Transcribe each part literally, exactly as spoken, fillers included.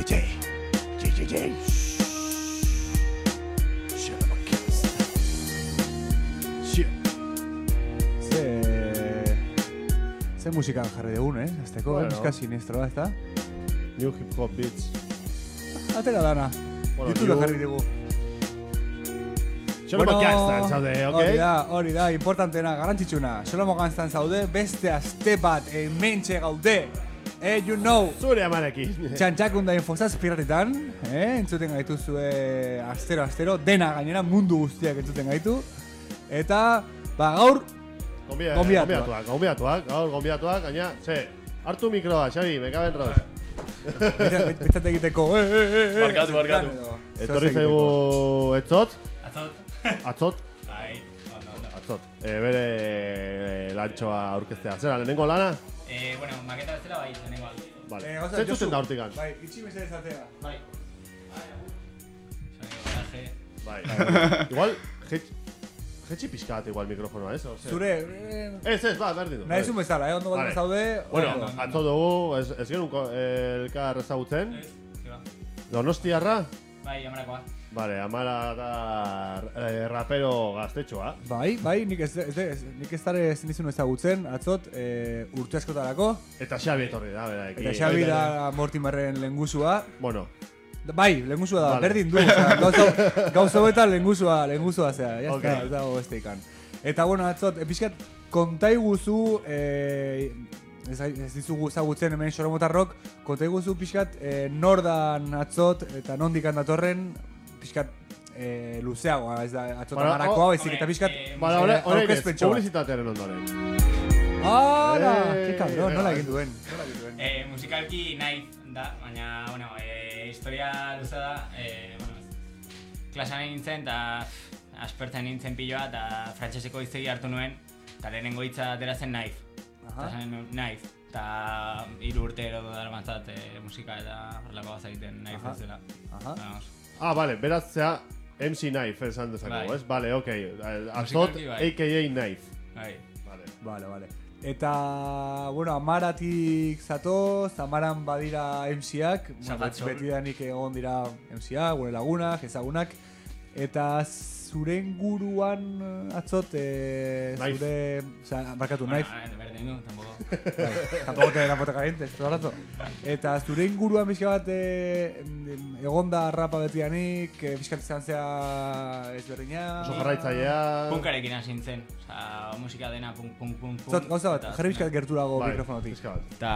J J. J J J. Ze musikan jarri dugun, eh? Azteko, bueno. Muska sinistroa, ez da? New Hip Hop Beats. Atera dana. Bueno, YouTube jarri dugu. Xolomo Gangstan zaude, ok? Hori da, hori da, importantena, garantzitsuna. Xolomo Gangstan zaude, beste aste bat hementxe gaude. Eh, you know. Zure amarekin. Txantxakunda infozaz piratitan, eh? Entzuten gaitu zue astero, astero. Dena gainera, mundu guztiak entzuten gaitu. Eta, ba, gaur, Gombiatuak, gombiatuak, gaur gombiatuak, gaina, ze, hartu mikroa, Xabi, me caben roz. Betzat egiteko, eh, eh, eh, Barkatu, barkatu. Etorri zaigu etzot? Atzot. Atzot? Bai, ondo, ondo. Atzot. E, bere lantxoa aurkeztea. Zera, lehenengo lana? Eh, bueno, maketa bezala bai, lehenengo aldi. Vale. Zentzuten da hortikan? Bai, itxi mesedez atea. Bai. Bai, bai. Igual, jetxi pixkat igual mikrofonoa, ez? Zure... Ez, ez, ba, berdin du. Nahi zun bezala, eh? Ondo bat zaude... Bueno, atzo dugu, ez genuen elkar ezagutzen. Donostiarra? Bai, amarakoa. Vale, amara da rapero gaztetxoa. Bai, bai, nik ez dara ezin dizun ezagutzen, atzot, urte askotarako. Eta Xabi etorri da, bera. Eta Xabi da Mortimerren lehengusua. Bueno. Bai, lehengusua da, berdin du. Gauza betan lehengusua, lehengusua zea. Ya está, ez dago beste ikan. Eta, bueno, atzot, pixkat, kontai guzu, ez dizugu ezagutzen hemen Xoromotarrok, kontai guzu pixkat, nordan atzot, eta nondikan datorren, pixkat, luzeagoa, ez da, atzot amarakoa, bezik, eta pixkat, aurkezpentxo. Publizitatearen ondoren. Ara, que cabrón, nola egin duen. Musikalki nahi da, baina, bueno, historia luza da, bueno, klasan nintzen eta aspertzen nintzen piloa eta frantseseko hiztegi hartu nuen eta lehenengo hitza atera zen knife. Eta zen knife. Eta hiru urte ero daramatzat musika eta horrelako gauza egiten knife ez dela. Ah, bale, beraz zea M C Knife esan dezakegu, ez? Bale, ok. Atzot, a k a. Knife. Bai. Bale, bale. Eta, bueno, amaratik zatoz, amaran badira M C-ak, beti danik egon dira M C-ak, gure lagunak, ezagunak, eta zure inguruan atzot, zure, oza, barkatu, knife. Berdin du, tampoco. Tampoco te la pota caliente, todo el rato. Eta zure inguruan bizka bat egon da rapa beti danik, bizkat izan zea ezberdina. Oso jarraitzailea. Punkarekin asintzen, oza, musika dena punk, punk, punk, punk. Zot, gauza bat, jarri bizkat gerturago mikrofonotik. Eta,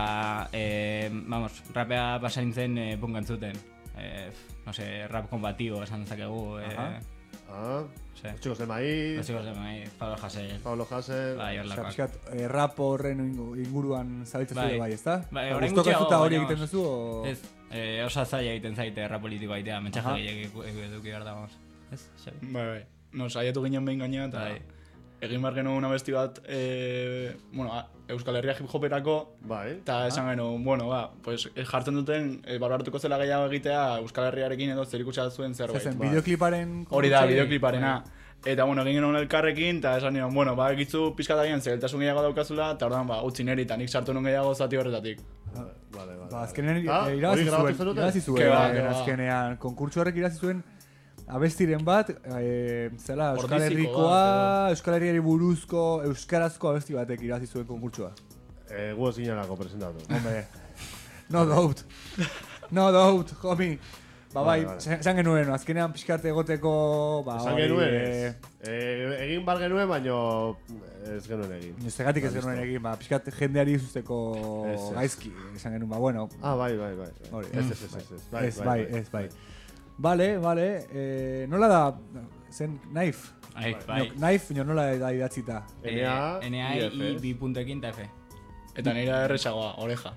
vamos, rapea basa nintzen punk antzuten. No sé, rap combativo esan dezakegu. Ah, los chicos de maíz. Los chicos de maíz, Pablo Hasél. Pablo Hasél. Bai, horlakoak. Piskat, rap horren inguruan zabiltzen zure bai, ezta? Bai, horren gutxiago. Gustoka hori egiten duzu, o...? Ez, osa zaila egiten zaite rap politiko aitea, mentxaja gehiak eduki behar da, vamos. Ez, Xabi? Bai, bai. No, saiatu ginen behin gaina, eta egin behar genuen una besti bat, bueno, Euskal Herria hip-hoperako, eta esan genuen, bueno, ba, pues, jartzen duten, barbaratuko zela gehiago egitea Euskal Herriarekin edo zerikutsa zuen zerbait. Zezen, bideokliparen... Hori da, bideokliparena. Eta, bueno, egin genuen elkarrekin, eta esan nion, bueno, ba, egitzu pizkatagian zegeltasun gehiago daukazula, eta ordan, ba, utzi neri, eta nik sartu nuen gehiago zati horretatik. Vale, vale. Ba, azkenean irabazi zuen, azkenean, konkurtsu horrek irabazi zuen, abestiren bat, e, zela, Euskal Herrikoa, Euskal Herriari buruzko, euskarazko abesti batek irabazi zuen konkurtsua. Eh, gu ez ginelako presentatu. Hombre, no doubt. No doubt, homie. Ba, bai, esan genuen, azkenean pixkat egoteko... Esan genuen, egin bar genuen, baino ez genuen egin. Zergatik ez genuen egin, ba, pixkat jendeari zuzteko gaizki, esan genuen, ba, bueno. Ah, bai, bai, bai. Ez, ez, ez, ez. Ez, bai, ez, bai. Vale, vale, eh, nola da, zen Knife? Bai. Knife, nio nola da idatzita? N A I B puntekin eta F. Eta nire erresagoa, oreja.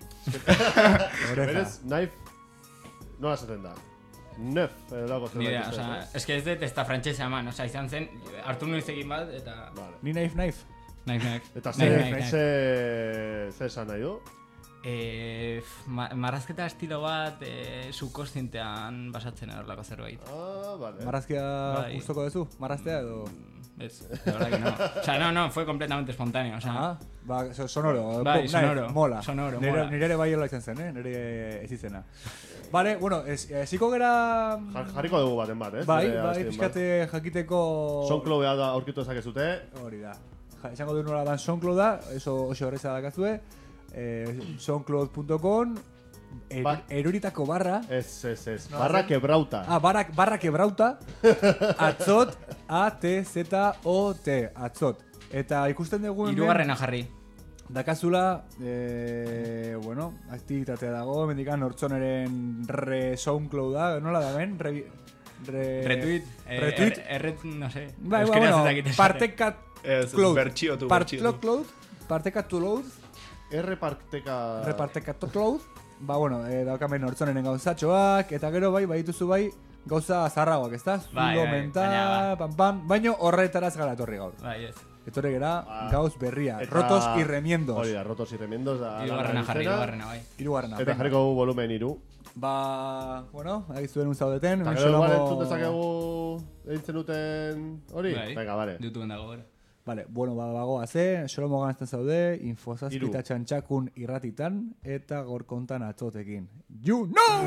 Berez, Knife, nola zaten da? Neuf, edo dago zen. Nire, oza, eske ez dut ez da frantxese eman, oza, izan zen, hartu nuiz egin bat, eta... Ni Knife, Knife. Knife, Knife. Eta ze esan nahi du? Eh, ma marrazketa estilo bat eh, subkonscientean basatzen erlako zerbait. Ah, vale. Marrazkia bai. gustoko duzu? Marraztea edo? Es, la verdad que no. O sea, no, no, fue completamente espontáneo. O sea, ah, ba, sonoro. Bai, Pop, sonoro. Nice, mola. Sonoro, nire, mola. Nire bai hola izan zen, eh? Nire ez izena. Vale, bueno, esiko gera... Jar, jarriko dugu baten bat, eh? Bai, bai, pixkate jakiteko... Soundcloudea da aurkitu ezakezute. Hori da. Ja, esango du nola dan Soundclouda, eso oso horreza dakazue. Eh, soundcloud punto com er, ba eruritako barra Ez, ez, ez, no, barra quebrauta. Ah, barra, barra quebrauta Atzot, A T Z O T Atzot. Eta ikusten dugu hirugarrena jarri dakazula, eh, bueno, aktibitatea dago, mendikan Hortzoneren re Soundclouda, nola da ben? Re, re, retweet, retweet. Eh, er, er, no sé. Bai, bueno, partekat cloud. Bertxio tu, bertxio tu. Partekat tu load. Erreparteka... Reparteka cloud. Ba, bueno, eh, daukamen Hortzoneren gauzatxoak, eta gero bai, baituzu bai, gauza zarragoak, ez da? Bai, Zulo, bai, menta, baina, pam, pam, baino horretaraz gara etorri gaur. Bai, ez. Etorri gara, Ba, gauz berria, eta- rotos y remiendos. Hori da, rotos y remiendos. Da, Hirugarrena jarri, izena. hirugarrena, bai. Hirugarrena. Eta venga. jarriko dugu volumen iru. Ba, bueno, agizuen un zaudeten. Eta hemen gero igual Solomo- entzun dezakegu eitzen duten hori? Bai. Venga, vale. YouTubeen dago, gara. Vale, bueno, ba, bagoa ze, Solomo ganazten zaude, Hiru. infozazpita txantxakun irratitan, eta gaur kontan atzotekin. You know!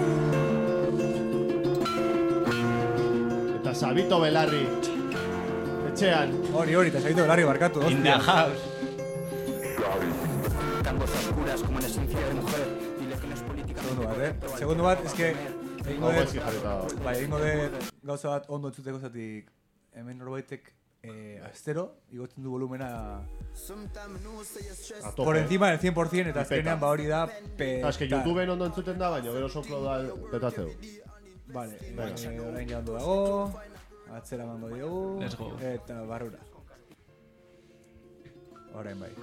Eta Sabito Belarri. Etxean. Hori, hori, eta segito belarri barkatu, In the hostia. house. Tangos oscuras como en esencia de mujer. Dile que no es política. Segundo bat, eh? Segundo bat, eske... Egingo Hau dut, gaizki jarrita. bai, egingo dut gauza bat ondo entzuteko zatik hemen norbaitek eh, astero, igotzen du volumena A tope. por encima del cien por ciento, eta Y peta. azkenean ba hori da Eta peta. eske YouTubeen ondo entzuten da, baina gero Soundclouda petatzeu. Vale, Venga. eh, orain ja ondo dago, atzera mango diogu, Let's go. eta barrura. Orain bai.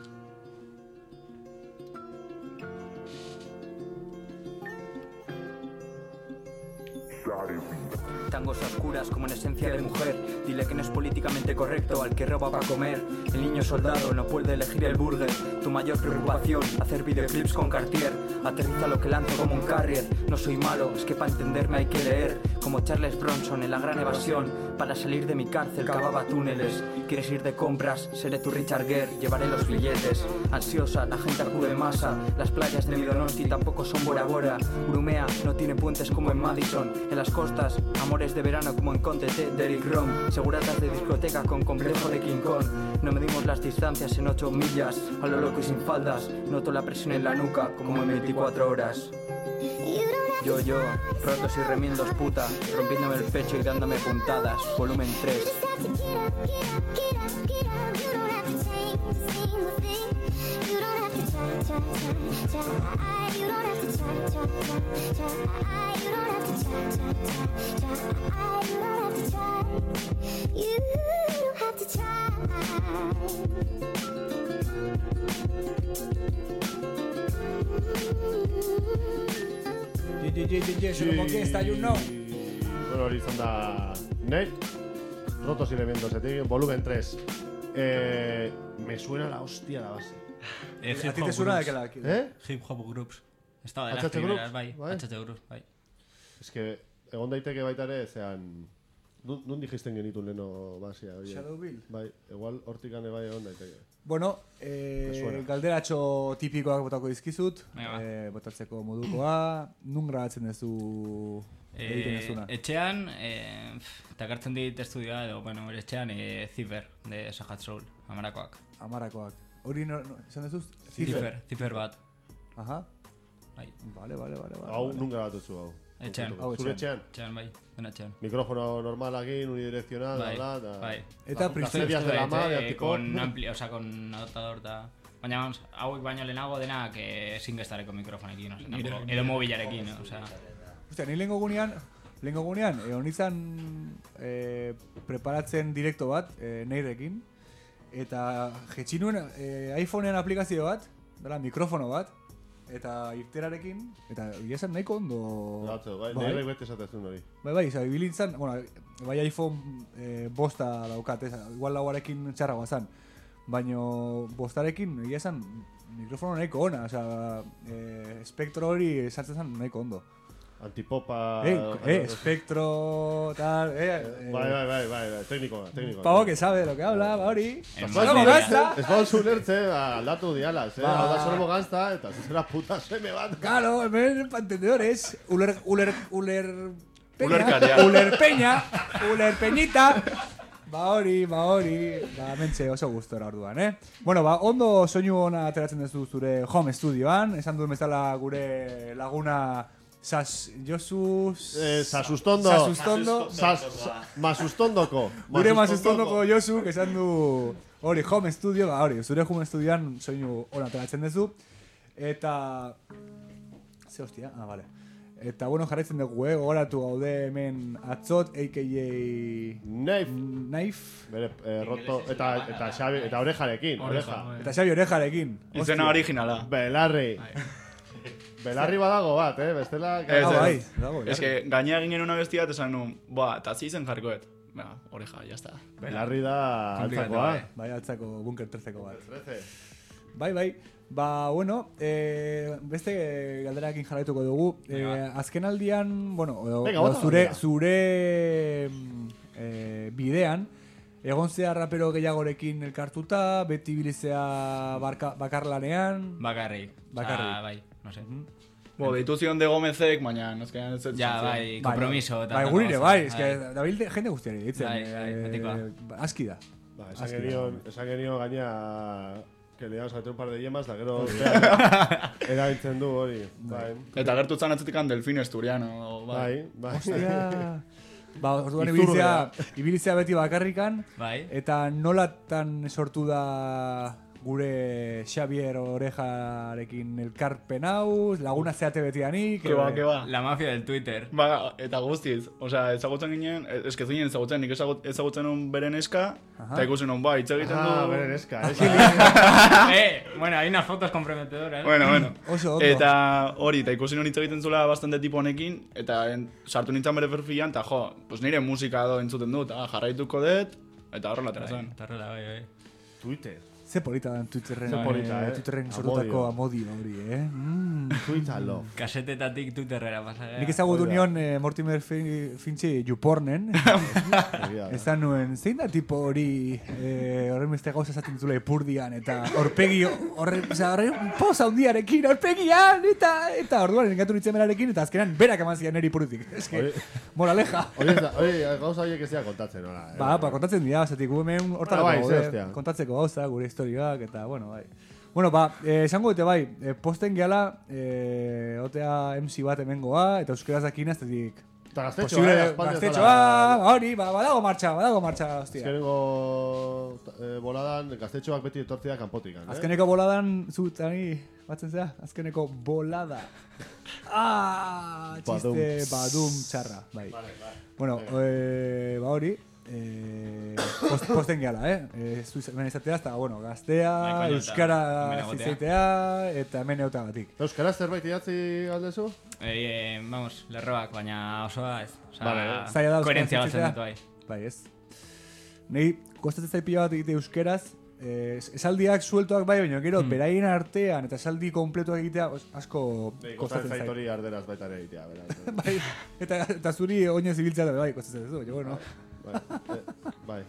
Tangos oscuras como en esencia de mujer. Dile que no es políticamente correcto al que roba para comer. El niño soldado no puede elegir el burger. Tu mayor preocupación, hacer videoclips con Cartier. Aterriza lo que lanzo como un carrier. No soy malo, es que para entenderme hay que leer. Como Charles Bronson en La Gran Evasión. Para salir de mi cárcel cavaba túneles. ¿Quieres ir de compras? Seré tu Richard Gere, llevaré los billetes. Ansiosa, la gente acude en masa. Las playas de mi Donosti tampoco son Bora Bora. Urumea no tiene puentes como en Madison. En las costas, amores de verano como en Conte T de Eric Rom. Seguratas de discoteca con complejo de King Kong. No medimos las distancias en ocho millas. A lo loco y sin faldas. Noto la presión en la nuca como en veinticuatro horas. Yo, yo, rotos y remiendos puta. Rompiéndome el pecho y dándome puntadas. Volumen tres. Ye, ye, ye, ye, ye, Solomo Gangsta, you know. Bueno, hori izan da Nate, rotos y remiendosetik, volumen tres. Eh, me suena la hostia la base. Eh, A ti te suena de que la... ¿Eh? Hip hop groups. Estaba de las H H primeras, Groups, bai. bai. H H Groups, bai. Es que egon daiteke baita ere, zean... Nun nun dijisten genitun leno basia, oie? Shadow Bill. Bai, igual hortikane bai egon daiteke. Bueno, eh, Me suena. galderatxo tipikoak botako dizkizut, Venga, ba. eh, botatzeko modukoa, nun grabatzen duzu egiten Eh, duzuna? etxean, eh, pff, eta gartzen dit estudioa edo, bueno, bere etxean, eh, Zipper, de Sahat Soul, amarakoak. Amarakoak. Hori, no, no, esan duzuz? Zipper, Zipper bat. Aha. Bai, Vale, vale, vale. vale, Hau vale. nun grabatu zu hau. Etxean. Hau Zure etxean. etxean? etxean, bai, dena etxean. Mikrofono normalakin, unidireccional, Bai, bla, bla, bai. Eta Las principio... medias de la Eh, madre, antipop. con ampli, o sea, con adaptador eta... Baina, vamos, hauek baino lehenago denak eh, singestareko mikrofonekin, o sea, Nire- tampoco, edo mobilarekin, o sea... Ostia, ni lehenko gunean, lehenko gunean, egon izan eh, preparatzen direkto bat, eh, neirekin, eta jetxi nuen eh, iPhoneen aplikazio bat, dela mikrofono bat, eta irterarekin, eta egia esan nahiko ondo... Grabatzeu, bai, bai, nire bete esatzen hori. bai, bai, oza, ibilintzan, bueno, bai iPhone eh, bosta daukat, ez, igual lauarekin txarragoa zan, baino bostarekin, egia esan, mikrofono nahiko ona, osea, eh, espektro hori sartzen zen nahiko ondo. Antipopa... Eh, eh, espectro, tal, eh... eh bai, bai, bai, bai, técnico, técnico. Pavo que sabe de lo que habla, ba hori. En Zoremo gazta! Ez bau zulertze, aldatu dialaz, eh? Ba. Hau da zoremo gazta, eta zuzera puta seme bat. Claro, hemen pa entendedores, uler, uler, uler... Peña, Ulerkaria. uler peña, uler peñita... Ba hori, ba hori, ba mentxe oso gustora orduan, eh? Bueno, ba, ondo soinu ona ateratzen duzu zure home studioan, esan duen bezala gure laguna Sas... Josu... Eh, Sasustondo. Sasustondo. Sas... sa- Masustondoko. Gure Masustondoko Josu, esan du... Hori, home studio, ba hori, zure home studioan soinu ona ateratzen duzu. Eta... Ze hostia? Ah, vale. Eta, bueno, jarraitzen dugu, eh? Gogoratu gaude hemen Atzot, a k a... Knife. Knife. Bere, eh, roto... Eta, eta, Xabi, eta orejarekin, oreja. Eta Xabi Orejarekin. Izena originala. Belarri. Belarri badago bat, eh? Bestela... Ez, Ah, ez. bai, dago, Ez que gainea ginen una bestia eta esan nun, boa, eta zizen jarkoet. Venga, oreja, ya está. Belarri da altzakoa. Bai, altzako bunker trezeko bat. Trece. Bai, bai. Ba, bueno, eh, beste galderakin jarraituko dugu. Eh, azken aldian, bueno, edo, Venga, edo bota zure, galdera. zure mm, eh, bidean, egon zea rapero gehiagorekin elkartuta, beti bilizea barka, bakarlanean. Bakarrik. Bakarrik. Osa, bai, no sé. Bo, deitu zion de Gomezek, baina nozkean ez ez. Ja, bai, kompromiso. eta Bai, tanto gurire, gauza. bai, eske dabil de- jende guztiari ditzen. Bai, bai, betikoa. eh, aski da. Ba, esan Aski genion, da. esan genion gaina... Que le íbamos a meter un par de yemas, da gero... erabiltzen du hori. Bai, Eta gertutzen atzetikan Delfin Esturiano, bai. bai, bai. Ostia. Ba, orduan Izurrea. ibilizea, ibilizea beti bakarrikan, Bai. eta nolatan sortu da gure Xavier Orejarekin elkarpen hau, laguna zeate betianik. Ke ba, eh, ke ba. La mafia del Twitter. Ba, eta guztiz, osea, ezagutzen ginen, eske zinen ezagutzen, nik ezagut, ezagutzen un beren eska, Aha. eta ikusen un, ba, hitz egiten Ah, du... beren eska, eh? eh, bueno, hay unas fotos comprometedoras. Bueno, bueno. Oso ondo. Eta hori, eta ikusi non hitz egiten zula bastante tipo honekin, eta en, sartu nintzen bere perfilan, eta jo, pues nire musika edo entzuten dut, eta jarraituko dut, eta horrela atera zen. Eta horrela, bai, bai. Twitter. Ze polita da Twitterren, Ze polita, eh? Twitterren sortutako Amodio. amodio hori, eh? Mm. Twitter love. Kasetetatik Twitterrera pasa. Nik ezagutu Hori da. nion eh, Mortimer Fin- Finchi YouPornen. Hori da. Ezan nuen, zein da tipo hori eh, horren beste gauza esaten zula ipurdian, eta horpegi, horre, osea, horre poza hundiarekin, horpegian, eta, eta orduan engatu nintzen berarekin, eta azkenan berak eman zian neri ipurditik. Ez que, Hori- moraleja. Hori ez da, hori gauza horiek ez dira kontatzen, hola. Ba, ba, kontatzen dira, zatik, gu hemen hortarako Ah, bai, ze gaude, hostia. kontatzeko gauza, gure historiak, eta, bueno, bai. Bueno, ba, eh, esango dute bai, eh, posten gehala, eh, otea M C bat hemengoa, eta euskeraz dakina, ez datik, Eta gaztetxoa, posible, eh, aspaldi ez gaztetxoa, dela- ba, hori, ba, badago martxa, badago martxa, hostia. Azkenengo eh, boladan gaztetxoak beti etortzea kanpotikan, eh? Azkeneko boladan, zutani, batzen zera, azkeneko bolada. Ah, txiste, badum, txarra, bai. Bueno, eh, ba hori, eh, post, posten gehala, eh? eh zu hemen izatea, eta, bueno, gaztea, Bai, koño, eta euskara hemen egotea. zizaitea, eta hemen egoteagatik. Eta euskaraz zerbait idatzi galdezu? Eh, eh, vamos, lerroak, baina osoa ez. Osa, Vale. Zaila da koherentzia euskaraz batzen izatea. dut, bai. Bai, ez. Nei, kostatzen zait pila bat egite euskeraz, eh, esaldiak sueltoak bai, baina gero, Hmm. beraien artean, eta esaldi kompletuak egitea, os- asko Kostatzen kostatzen zait. zaitori arderaz baita ere egitea, beraz. Bai, eta, eta zuri oinez ibiltzea da, bai, kostatzen ez du, jo, bueno, Bai, eh, bai,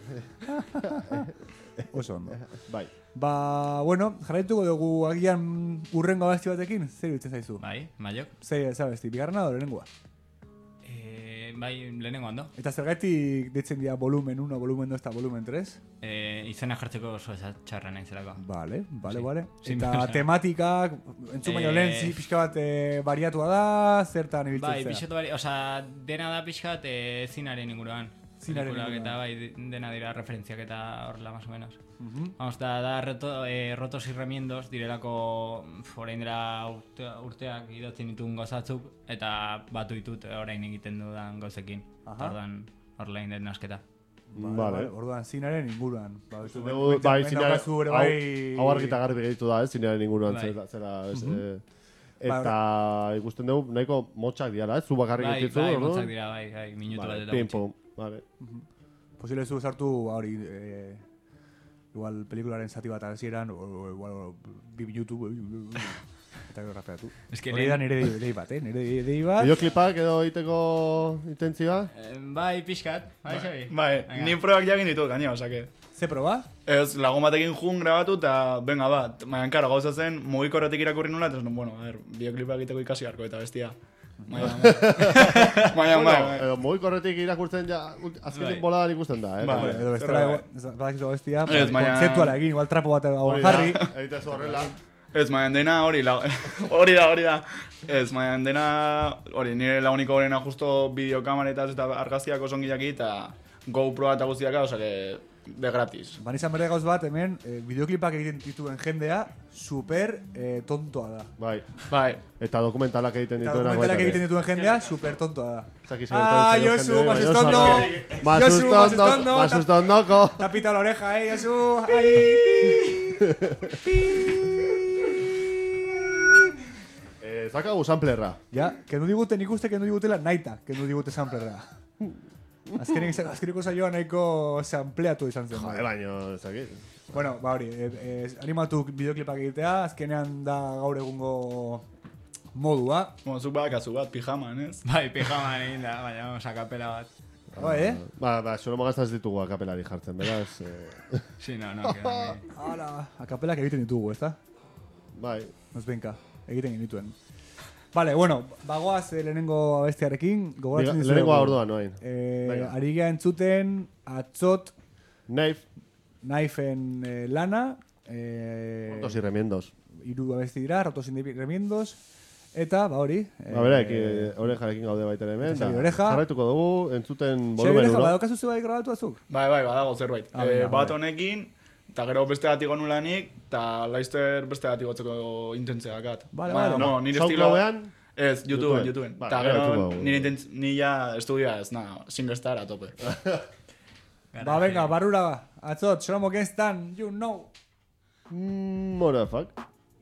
oso ondo. bai. Ba, bueno, jarraituko dugu agian urrengo abesti batekin, zer iruditzen zaizu? Bai, maiok. Zer, zer abesti, bigarrena edo lehenengoa? Eh, bai, lehenengo ondo. Eta zergatik deitzen dira volumen uno, volumen dos eta volumen tres? Eh, izena jartzeko oso esa txarra naizelako. Vale, vale, Sí. vale. Sí, Eta osea. tematikak, entzun baino Eh, lehen, zi pixka bat eh, bariatua da, zertan ibiltzen Bai, zera. pixotu bari, osa, dena da pixkat eh, zinaren inguruan. Zinaren Pelikulak inguruan. Eta bai, de- dena dira referentziak eta horrela, más o menos. Mhm. Vamos, da, da reto, eh, rotos y remiendos direlako pf, orain dela urte, urteak idatzen dituen gauzatzuk eta batu ditut orain egiten dudan gauzekin. Aha. Orduan horrela egin dut nasketa. Vale, Vale. vale. Orduan, zinaren inguruan. Ba, Uste zu- dugu, hemen- bai, hemen zinearen, daukazu ere hau, bai... hau argita garbi gehitu da, ez, zinearen inguruan Bai. zera, zera ez, Mhm. eh, eta ikusten dugu nahiko motxak diala, ez, zu bakarrik Bai, egitzu, bai, no? motzak dira, bai, bai, minutu bat Vale, eta pim, gutxi. pum, vale. Posible zu sartu, ba, hori, eh, igual pelikularen zati bat hasieran, o igual bi minutu, eta gero rapeatu. Hori da nire dei bat, eh? Nire dei bat. Bideoklipak edo egiteko intentzioa? Bai, pixkat, bai, Xabi. Bai, ni probak jagin ditut, gaina, osake. Ze proba? Ez, lagun batekin jun grabatu eta venga bat. Baina, karo, gauza zen, mugikorretik irakurri nula, eta bueno, a ver, bideoklipak egiteko ikasi harko eta bestia. Baina, baina, baina. Edo mugikorretik irakurtzen ja, azkenik boladan ikusten da, eh? Bai, edo bestela, badakizu bestia, kontzeptuala egin, igual trapo bat jarri. Egitezu horrela. Ez, maien dena hori, hori da, hori da. Ez, maien dena, hori, nire laguniko horrena justo bideokamaretaz eta argazkiak osongilaki eta GoProa eta guztiaka, osake, de gratis. Ban izan berde gauz bat, hemen, bideoklipak egiten dituen jendea, super tontoa da. Bai. Bai. Eta dokumentalak egiten dituen. Eta dokumentalak egiten dituen jendea, super tontoa da. Ah, Josu, masustondo! Masustondo! Masustondoko! Tapita la oreja, eh, Josu! Ahí! Zakagu samplerra. Ja, kendu digute nik uste kendu digutela naita, kendu digute samplerra. Azkeniko saioa nahiko sampleatu izan zen. Jode, baino, ezakit. Bueno, ba hori, animatu bideoklipak egitea, azkenean da gaur egungo modua. Bueno, zuk badakazu bat, pijaman, ez? Bai, pijaman egin da, baina, vamos, akapela bat. Bai, eh? Ba, ba, solo magaztaz ditugu akapelari jartzen, beraz. Si, no, no, que Hala, akapelak egiten ditugu, ezta? Bai. Nozbenka, egiten genituen. Vale, bueno, bagoaz lehenengo abestiarekin. Lehenengo orduan, noain. Eh, ari gea entzuten, atzot... Knife. Knifeen eh, lana. Eh, rotos y remiendos. Iru abesti dira, rotos y remiendos. Eta, ba hori. Eh, ba, bera, orejarekin gaude baita hemen. Oreja. Jarraituko dugu, entzuten volumen uno. Badokazu zebai grabatu azuk? Bai, bai, badago zerbait. Ah, eh, bat honekin, eta gero beste gatiko nulanik, eta laizter beste gatiko gotzeko intentzeakat. Vale, vale. No, nire estilo... Ez, YouTubeen, YouTubeen. Eta gero nire nila estudia ez, na, SingleStar a tope. Ba, venga, barrura ba. Atzot, Shlomo Genstan, you know. Mm, what the fuck?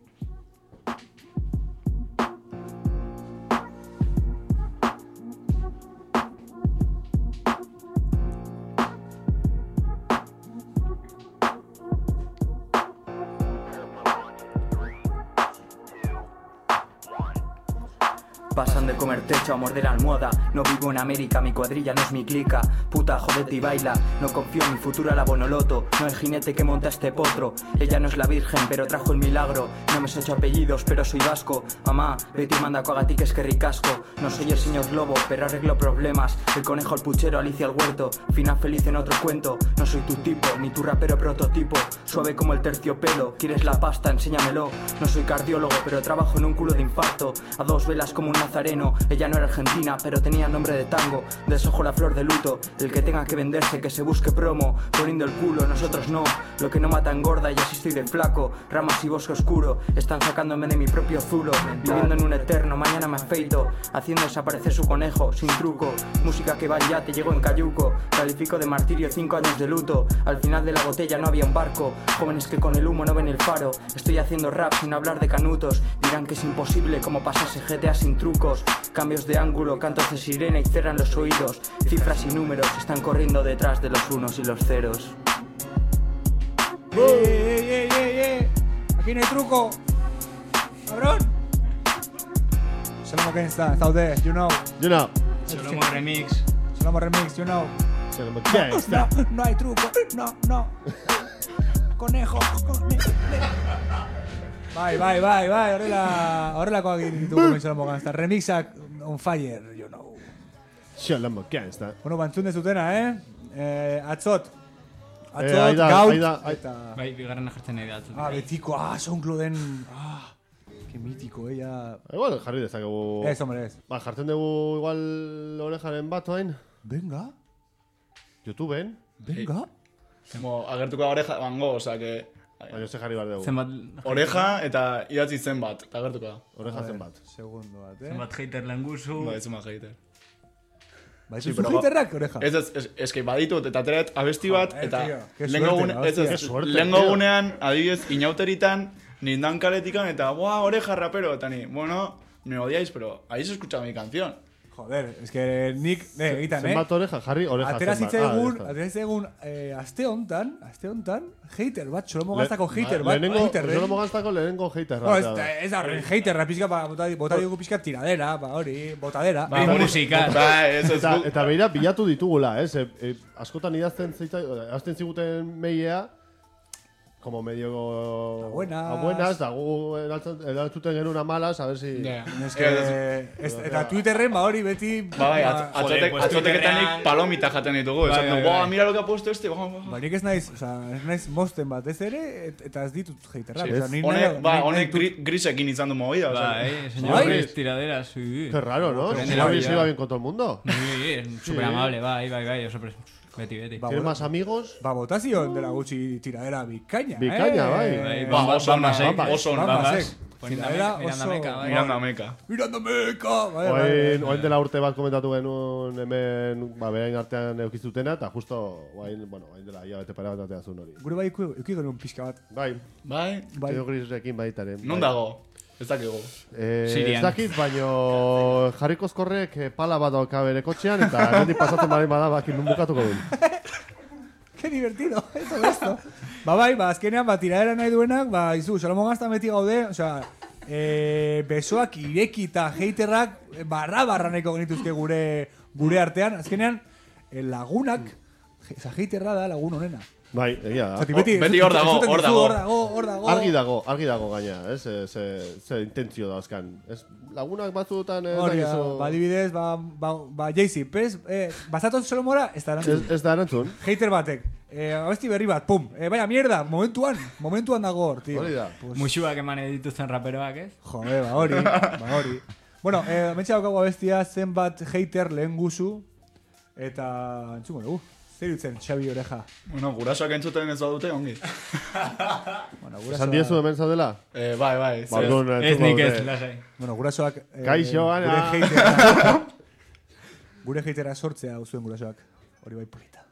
Pasan de comer techo a morder almohada. No vivo en América, mi cuadrilla no es mi clica. Puta, jodete y baila. No confío en mi futuro a la Bonoloto. No hay jinete que monta este potro. Ella no es la virgen, pero trajo el milagro. No me sé ocho apellidos, pero soy vasco. Mamá, vete y manda coagatique es que ricasco. No soy el señor Lobo, pero arreglo problemas. El conejo, el puchero, Alicia el huerto. Final feliz en otro cuento. No soy tu tipo, ni tu rapero prototipo. Suave como el terciopelo. ¿Quieres la pasta? Enséñamelo. No soy cardiólogo, pero trabajo en un culo de infarto. A dos velas como un nazareno. Ella no era argentina, pero tenía nombre de tango. Deshojo la flor de luto. El que tenga que venderse, que se busque promo. Poniendo el culo, nosotros no. Lo que no mata engorda y así estoy de flaco. Ramas y bosque oscuro, están sacándome de mi propio zulo. Viviendo en un eterno, mañana me afeito. Haciendo desaparecer su conejo, sin truco. Música que va ya, te llego en cayuco. Califico de martirio cinco años de luto. Al final de la botella no había un barco. Jóvenes que con el humo no ven el faro. Estoy haciendo rap sin hablar de canutos. Dirán que es imposible como pasarse G T A sin trucos. Cambios de ángulo, cantos de sirena y cerran los oídos. Cifras y números están corriendo detrás de los unos y los ceros. ¡Ey, ey, ey, ey, ey! Aquí no hay truco. ¡Cabrón! Shlomo Genstan, zaude, you know. You know. Shlomo Remix. Shlomo Remix, you know. Shlomo Genstan. No, no hay truco. No, no. Conejo, conejo. Bai, bai, bai, bai, horrela, horrelakoak egin ditugu Shlomo Genstan. Remixak on fire, you know. Shlomo Genstan. Bueno, bantzun dezutena, eh? eh atzot. Atzot, eh, aida, gaut. Aida, aida. Bai, bigarren jartzen nahi da atzot. Ah, betiko, ah, SoundClouden. Ah, que mítico, ella. Igual jarri dezakegu. Ez, hombre, ez. Ba, jartzen dugu igual orejaren bat, oain. Venga. YouTubeen. Venga. Como agertuko da oreja, bango, oza, que... Baina ze jarri behar dugu. Zenbat... Oreja eta idatzi zenbat, eta agertuko da. Oreja zenbat. Segundo bat, eh? Zenbat hater lenguzu. Ba, ez zenbat hater. Ba, ez zu haterrak oreja? Ez, ez, ez, que baditut, eta teret abesti bat, eta lehenko gunean, adibidez, inauteritan, nindan kaletikan, eta, buah, oreja rapero, eta ni, bueno, me odiáis, pero ahí se escucha mi canción. Joder, es que nik, eh, egitan, eh? Zenbat oreja, jarri oreja Atera zenbat. zitzaigun, Ah, atera zitzaigun, eh, aste hontan, aste hontan, hater bat, Solomo Gaztako hater bat, lehenengo, haterren. Solomo Gaztako lehenengo haterra. No, ez da, ez da, haterra, pizka, ba, bota, bota digu pizka tiradera, ba, hori, botadera. Ba, musika. Ba, ez ez Eta, eta beira, bilatu ditugula, ez? E, e, askotan idazten zita, idazten ziguten meia, como medio... Buenas. Buenas, da gu erantzuten genuen amalas, a ver si... Yeah. Es que, ez, eta Twitterren, ba, hori beti... Ba, bai, Joder, atzotek, pues atzoteketanik Twitterrean- palomita jaten ditugu. Bai, Esaten, bai, boa, bai. mira lo que ha puesto este. Ba, ba, Ba, ba. nik ez naiz, oza, ez naiz mosten bat ez ere, et, eta ez ditut haterra. Sí. Oza, ni Honek, nahi- ba, nahi- honek nahi- gri- grisekin izan du movida. Ba, osea. eh, señor Bai. Gris, tiraderas, sí. Qué raro, ¿no? Prende Si la habéis olla. ido bien con todo el mundo. Sí, es súper amable, bai, bai, bai, oso pres... Beti, beti. Ba, ¿Tienes bueno. más amigos? Ba, botazioen dela gutxi tiradera bikaina, Bikaina, eh? bai. Bai, Ba, bamba- oso ona, bambasek. eh, oso ona. Bambasek. Miranda Tiradera Miranda oso... Meka, bai. Miranda Meka. Miranda Meka! Bai, bai, Oain, bai. oain dela urte bat komentatu genuen hemen, ba, berain artean eukizutena, eta justo, oain, bueno, oain dela, ia bete pare bat atea zuen hori. Gure bai ikuiko genuen pixka bat. Bai, Bai, Bai. Teo Grisrekin baitaren. non bai. dago? Ez dakigu. Eh, ez Sirian. dakit, baino jarrikozkorrek eh, pala bat dauka bere kotxean, eta hemendik pasatzen bari bada, bakin nun bukatuko duen. Qué divertido, todo esto. Ba, bai, ba, azkenean, ba, tiradera nahi duenak, ba, izu, Solomo Gaztan beti gaude, osea, eh, besoak ireki eta haterrak barra-barra nahiko genituzke gure gure artean, azkenean, eh, lagunak, eza haterra da lagun honena. Bai, egia da. Zati, beti, beti hor dago, entzuten hor duzu, dago. Hor dago, hor dago. Argi dago, argi dago gaina, ez? Ze, ze, ze intentzio dauzkan. Ez, lagunak batzuetan ez Hori da, dakizu... ba, adibidez, ba, ba, ba, Jaycee, pez, eh, bazatoz Solomora, ez da Ez, erantzun. ez da erantzun. Hater batek, eh, abesti berri bat, pum, eh, baina mierda, momentuan, momentuan dago hor, tío. Hori da. Pues, Muxuak eman dituzten raperoak, ez? Jode, ba hori, ba hori. Bueno, eh, mentxe daukagu abestia zenbat hater lehen guzu, eta entzungo dugu. Zer dutzen, Xabi Oreja? Bueno, gurasoak entzuten ez badute, ongi. Bueno, gurasoak, Esan diezu hemen zaudela? Eh, bai, bai. Ba, zer- orduan, Ez entzungo nik ez, dute. lasai. Bueno, gurasoak... Eh, Kaixo, gure Ana. hatera... gure hatera sortzea uzuen gurasoak. Hori bai polita.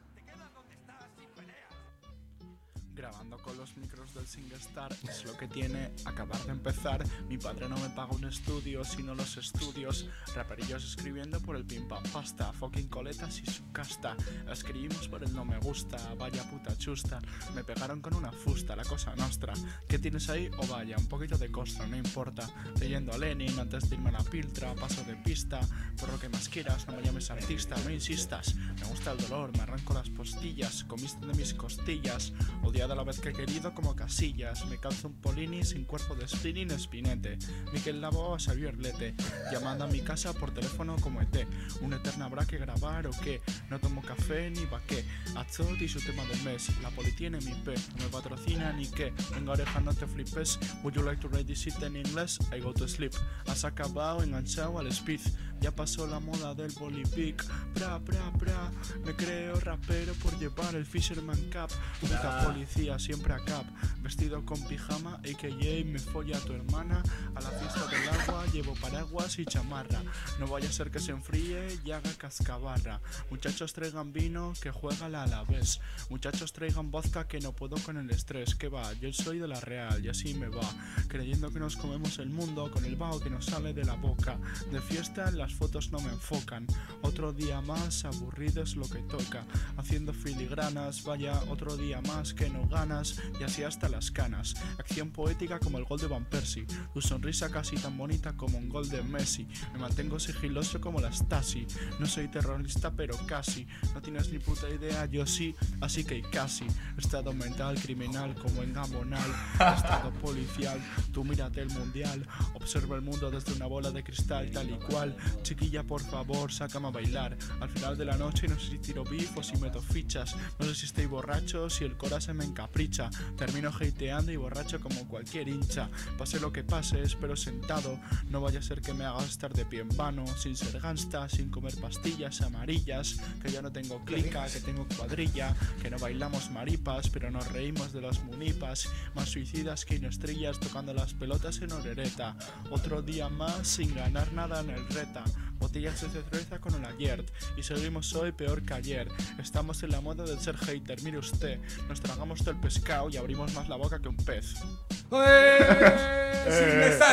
Grabando con los micros del SingStar es lo que tiene acabar de empezar. Mi padre no me paga un estudio, sino los estudios. Raperillos escribiendo por el pim pam pasta. Fucking coletas y su casta. Escribimos por el no me gusta, vaya puta chusta. Me pegaron con una fusta, la cosa nostra. ¿Qué tienes ahí? O vaya, un poquito de costra, no importa. Leyendo a Lenin antes de irme a la piltra, paso de pista. Por lo que más quieras, no me llames artista, no insistas. Me gusta el dolor, me arranco las postillas. Comiste de mis costillas. Odiado a la vez que he querido como Casillas. Me calzo un Polini sin cuerpo de spinning Spinete. Miquel Labo a Xavier Lete. Llamando a mi casa por teléfono como E T. ¿Un eterno habrá que grabar o qué? No tomo café ni baqué. Azot y su tema del mes. La poli tiene mi P. No me patrocina ni qué. Venga oreja, no te flipes. Would you like to write this shit in English? I go to sleep. Has acabado enganchado al speed. Ya pasó la moda del bolipic. Bra, bra, bra. Me creo rapero por llevar el Fisherman Cap. Puta policía, siempre a cap. Vestido con pijama, a k a me folla a tu hermana. A la fiesta del agua llevo paraguas y chamarra. No vaya a ser que se enfríe y haga cascabarra. Muchachos traigan vino que juega la Alavés. Muchachos traigan vodka que no puedo con el estrés. Que va, yo soy de la Real y así me va. Creyendo que nos comemos el mundo con el vaho que nos sale de la boca. De fiesta las fotos no me enfocan. Otro día más, aburrido es lo que toca. Haciendo filigranas, vaya otro día más que no ganas. Y así hasta las canas. Acción poética como el gol de Van Persie. Tu sonrisa casi tan bonita como un gol de Messi. Me mantengo sigiloso como la Stasi. No soy terrorista pero casi. No tienes ni puta idea, yo sí, así que casi. Estado mental, criminal como en Gambonal. Estado policial, tú mírate el mundial. Observa el mundo desde una bola de cristal tal y cual. Chiquilla por favor, sácame a bailar. Al final de la noche no sé si tiro beef o si meto fichas. No sé si estoy borracho, si el cora se me encapricha. Termino hateando y borracho como cualquier hincha. Pase lo que pase, espero sentado. No vaya a ser que me haga estar de pie en vano. Sin ser gangsta, sin comer pastillas amarillas. Que ya no tengo clica, que tengo cuadrilla. Que no bailamos maripas, pero nos reímos de los munipas. Más suicidas que estrellas tocando las pelotas en Orereta. Otro día más sin ganar nada en el reta. Botellas de cerveza con el ayer. Y seguimos hoy peor que ayer. Estamos en la moda del ser hater, mire usted. Nos tragamos todo el pescado y abrimos más la boca que un pez. ¡Eh! ¡Sin estar!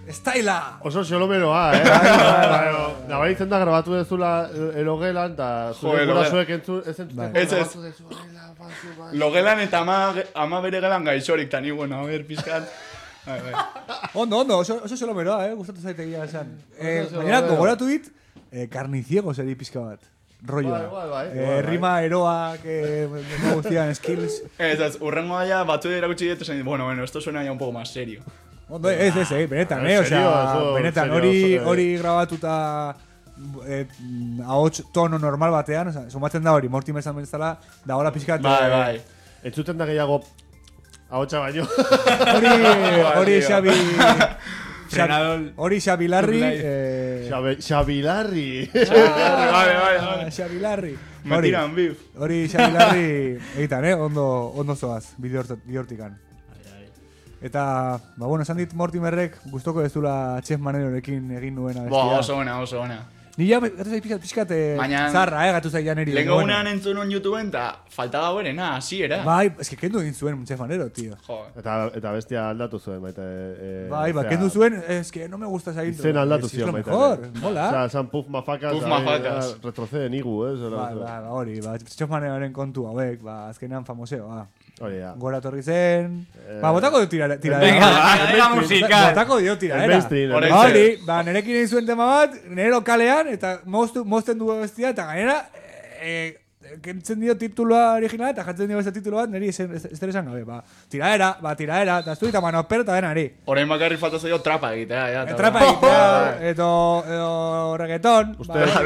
Estaila! Oso xolomeroa, eh? Nabaritzen da grabatu dezula elogelan, eta zure gurasoek ez entzuteko grabatu dezula. Logelan eta ama bere gelan gaixorik, tani, bueno, a ver, pizkat. Ondo, ondo, oso xolomeroa, eh? Gustatu zaitegia esan. Baina, gogoratu dit, karniziego zeri pizka bat. Rolloa. Rima eroak, no guztian, skills. Ez, ez, urrengo daia, batu erakutsi dut, esan, bueno, bueno, esto suena ya un poco más serio. Ondo, ez, ez, eh, benetan, eh, osea, benetan, hori hori grabatuta ahots tono normal batean, osea, sumatzen da hori, Mortimer esan bezala, da hola pizkat... Bai, bai. Entzuten da gehiago ahotsa baino. Hori, hori Xabi... Hori Xabi Larri... Xabi Larri. Bai, bai, Xabi Larri. Me tiran bif. Hori Xabi Larri egitan, eh, ondo zoaz, bidehortikan. Eta, ba, bueno, esan dit Mortimerrek gustoko ez dula Chef Manerorekin egin nuena bestia. Ba, oso ona, oso ona. Ni ja, gatu zait pizkat, pizkat zarra, eh, gatu zait janeri. Lengo unean entzun on YouTubeen, eta faltaba berena, hasi era. Bai, eske kendu egin zuen Chef Manero, tío. Eta bestia aldatu zuen, baita. Bai, ba, kendu zuen, eske no me gusta esa intro. Izen aldatu zion, baita. Mejor, mola. Osa, san Puff Mafacas. Puff Mafacas. Retrocede nigu, eh. Bai, bai, hori, ba, Chef Maneroren kontu hauek, ba, azkenean famoseo, ba. Hori da. Gora torri zen... Ba, botako dio tiradera. Venga, venga, musika. Botako dio tiradera. Hori, ba, nerekin egin zuen tema bat, nire lokalean, eta mozten du bestia, eta gainera, kentzen dio tituloa originala, eta jatzen dio beste titulo bat, niri ez tere esan gabe. Ba, tiradera, ba, tiradera, eta estu eta manopero eta denari. Horein bakarri falta zaio trapa egitea. Trapa egitea, edo reggaeton.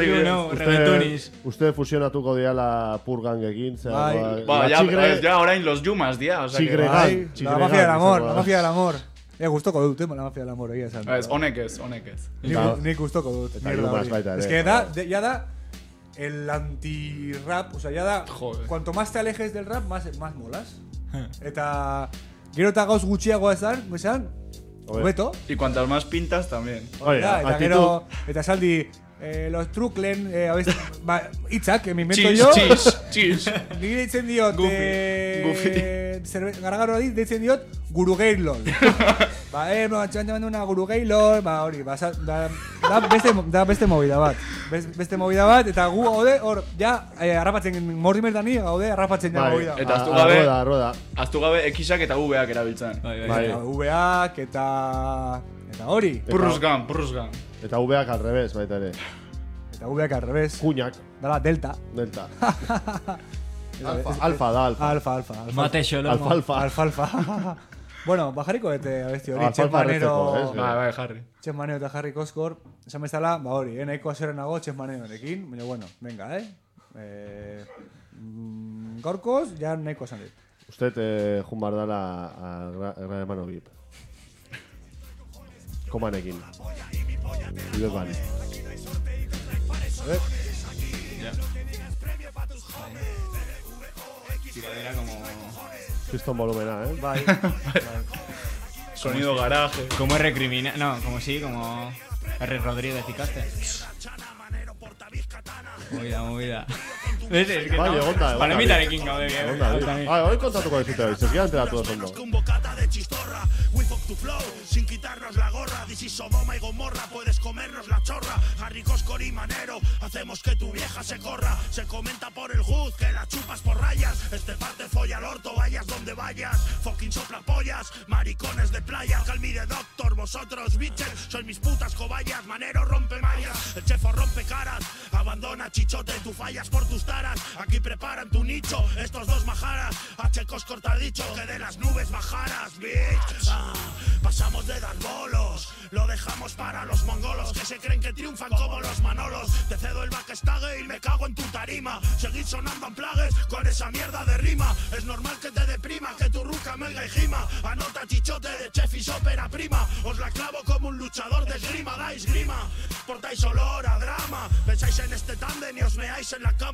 Uste fusionatuko diala purgangekin. Ba, ya orain los yumas, dia. Chigregal. La mafia del amor, la mafia del amor. Eh, gustoko dut, eh, la mafia del amor, egia esan. Ez, honek ez, honek ez. Nik gustoko dut. Es que da, ya da... El anti-rap, o sea, ya da... Joder. Cuanto más te alejes del rap, más, más molas. Eta... Gero eta gauz gutxiago esan, esan... Beto. Y cuantas más pintas, también. Oye, da, eta gero... Eta saldi... Eh, los truclen, eh, a veces... Ba, itzak, que me invento yo... Chis, chis, chis. Nire ditzen diot... Goofy. Garagaro ditzen diot... Gurugeilol. Ba, eh, no, txan txan una gurugeilol... Ba, hori, ba, da, da, beste, da beste movida bat. Beste movida bat, eta gu gaude, hor, ja, eh, arrapatzen, Mortimer da ni, gaude, arrapatzen ja movida. Eta aztu gabe, aztu gabe, X-ak eta V-ak erabiltzen. V-ak eta... Eta hori. Purrusgan, purrusgan. Eta V-ak al revés, baita ere. Eta V-ak al revés. Kuñak. Dala, delta. Delta. Alfa, alfa da, alfa. Alfa, alfa. Mate xolomo. Alfa, alfa. Alfa, alfa. Bueno, ba jarriko bete abesti hori. Chef Manero. Bai, bai, jarri. Chef Manero eta Harry Koskor. Esan bezala, ba hori, eh, nahiko aserenago Chef Manerorekin. Baina, bueno, venga, eh. eh Gorkoz, ja nahiko esan dit. Usted, eh, jun bar dala a Gran Hermano V I P. Komanekin. Ibet bali. Eh? Ya. Tiradera como... Piston volumena, ¿eh? Bai. Sonido garaje. Como R criminal... No, como sí, como... R Rodríguez y Caster. Movida, movida. ¿Ves? Es que vale, no. Onda, onda. Palemitarekin gaude bien. Ah, hoy contatuko dizute, ez gian enteratu ondo. We fuck to flow, sin quitarnos la gorra. This is Sodoma y Gomorra, puedes comernos la chorra. Harry Koskor y Manero, hacemos que tu vieja se corra. Se comenta por el hood que la chupas por rayas. Este parte folla al orto, vayas donde vayas. Fucking sopla pollas, maricones de playa. Calmi de doctor, vosotros bitches, sois mis putas cobayas. Manero rompe mallas, el chefo rompe caras. Abandona chichote, tú fallas por tus taras. Aquí preparan tu nicho, estos dos majaras. H. Koskor te ha dicho que de las nubes bajaras, bitch. Ah, pasamos de dar bolos, lo dejamos para los mongolos que se creen que triunfan como los manolos. Te cedo el backstage y me cago en tu tarima. Seguid sonando en plagues con esa mierda de rima. Es normal que te deprima, que tu ruca melga y gima. Anota chichote de chef y ópera prima. Os la clavo como un luchador de esgrima. Dais grima, portáis olor a drama. Pensáis en este tándem y os meáis en la cama.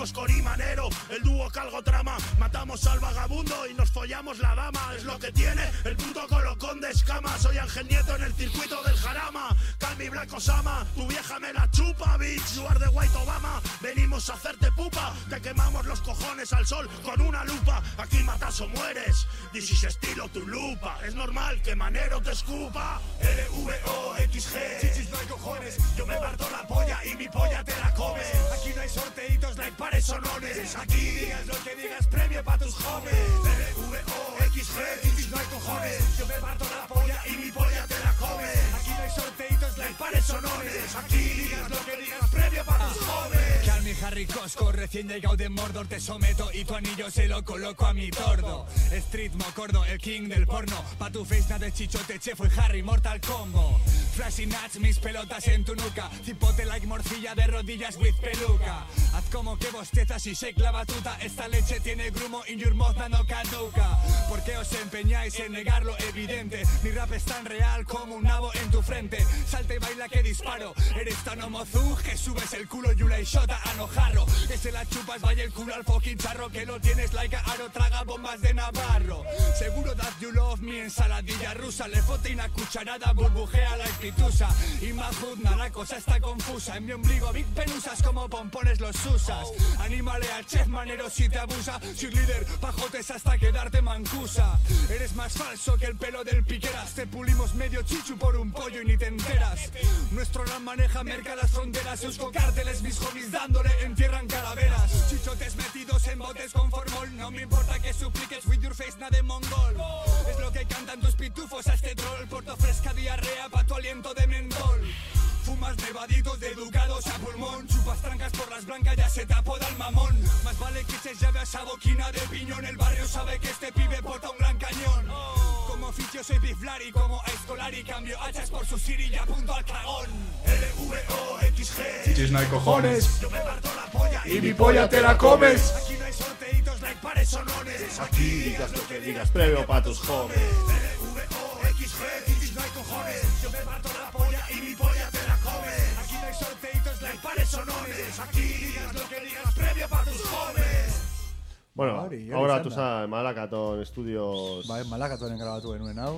Jarricos Corimanero, el dúo Calgo Trama. Matamos al vagabundo y nos follamos la dama. Es lo que tiene el puto colocón de escama. Soy Ángel Nieto en el circuito del jarama. Calmi Black Osama, tu vieja me la chupa, bitch. You are the white Obama, venimos a hacerte pupa. Te quemamos los cojones al sol con una lupa. Aquí matas o mueres, this is estilo tu lupa. Es normal que Manero te escupa. L V O X G, chichis no hay cojones. Yo me parto la polla y mi polla te la comes. Aquí no hay sorteitos like pares sonones. Aquí digas lo que digas, premio pa' tus jóvenes. L V O X G, chichis no hay cojones. Yo me parto la polla y mi polla te la comes. Aquí no hay sorteitos like pares sonones. Aquí digas lo que digas, premio pa' tus jóvenes. Calmi Harry Cosco, recién llegado de Mordor, te someto y tu anillo se lo coloco a mi tordo. Street Mocordo, el king del porno. Pa' tu face nada de chichote, chefo y Harry, Mortal Combo. Flashy nuts, mis pelotas en tu nuca. Cipote like morcilla de rodillas with peluca. Haz como que bostezas y shake la batuta. Esta leche tiene grumo y your mozna no caduca. ¿Por qué os empeñáis en negar lo evidente? Mi rap es tan real como un nabo en tu frente. Salta y baila que disparo. Eres tan homozú que subes el culo Yula y Shota a no jarro. Que se la chupas, vaya el culo al fucking charro. Que lo tienes like a aro, traga bombas de Navarro. Seguro that you love me, ensaladilla rusa. Le fote una cucharada, burbujea la pitusa. Y majudna, la cosa está confusa. En mi ombligo big penusas como pompones los usas. Anímale al chef Manero si te abusa. Soy líder, pajotes hasta quedarte mancusa. Eres más falso que el pelo del Piqueras. Te pulimos medio chichu por un pollo y ni te enteras. Nuestro rap maneja merca las fronteras. Eusko cárteles, mis homies dándole entierran calaveras. Chichotes metidos en botes con formol. No me importa que supliques with your face, nada de mongol. Es lo que cantan tus pitufos a este troll. Porto fresca diarrea pa' tu aliento de mentol. Fumas nevaditos de educados a pulmón. Chupas trancas por las blancas, ya se te apoda el mamón. Más vale que eches llave a esa boquina de piñón. El barrio sabe que este pibe porta un gran cañón. Como oficio soy biflari, como a escolar y cambio hachas por su siri y apunto al cagón. L V O X G, chichis no hay cojones. Yo me parto la polla y mi polla te la comes. Aquí no hay sorteitos like pares sonones. Aquí digas lo que digas, premio pa' tus jóvenes. L V O X G, chichis no hay cojones. Yo me parto la polla y mi polla te la comes. Aquí no hay sorteitos like pares sonones. Aquí digas lo que digas, premio pa' tus jóvenes. Bueno, Hori, hori ahora izan tu da. za Malakaton Studios. Bai, Malakatonen grabatu genuen hau.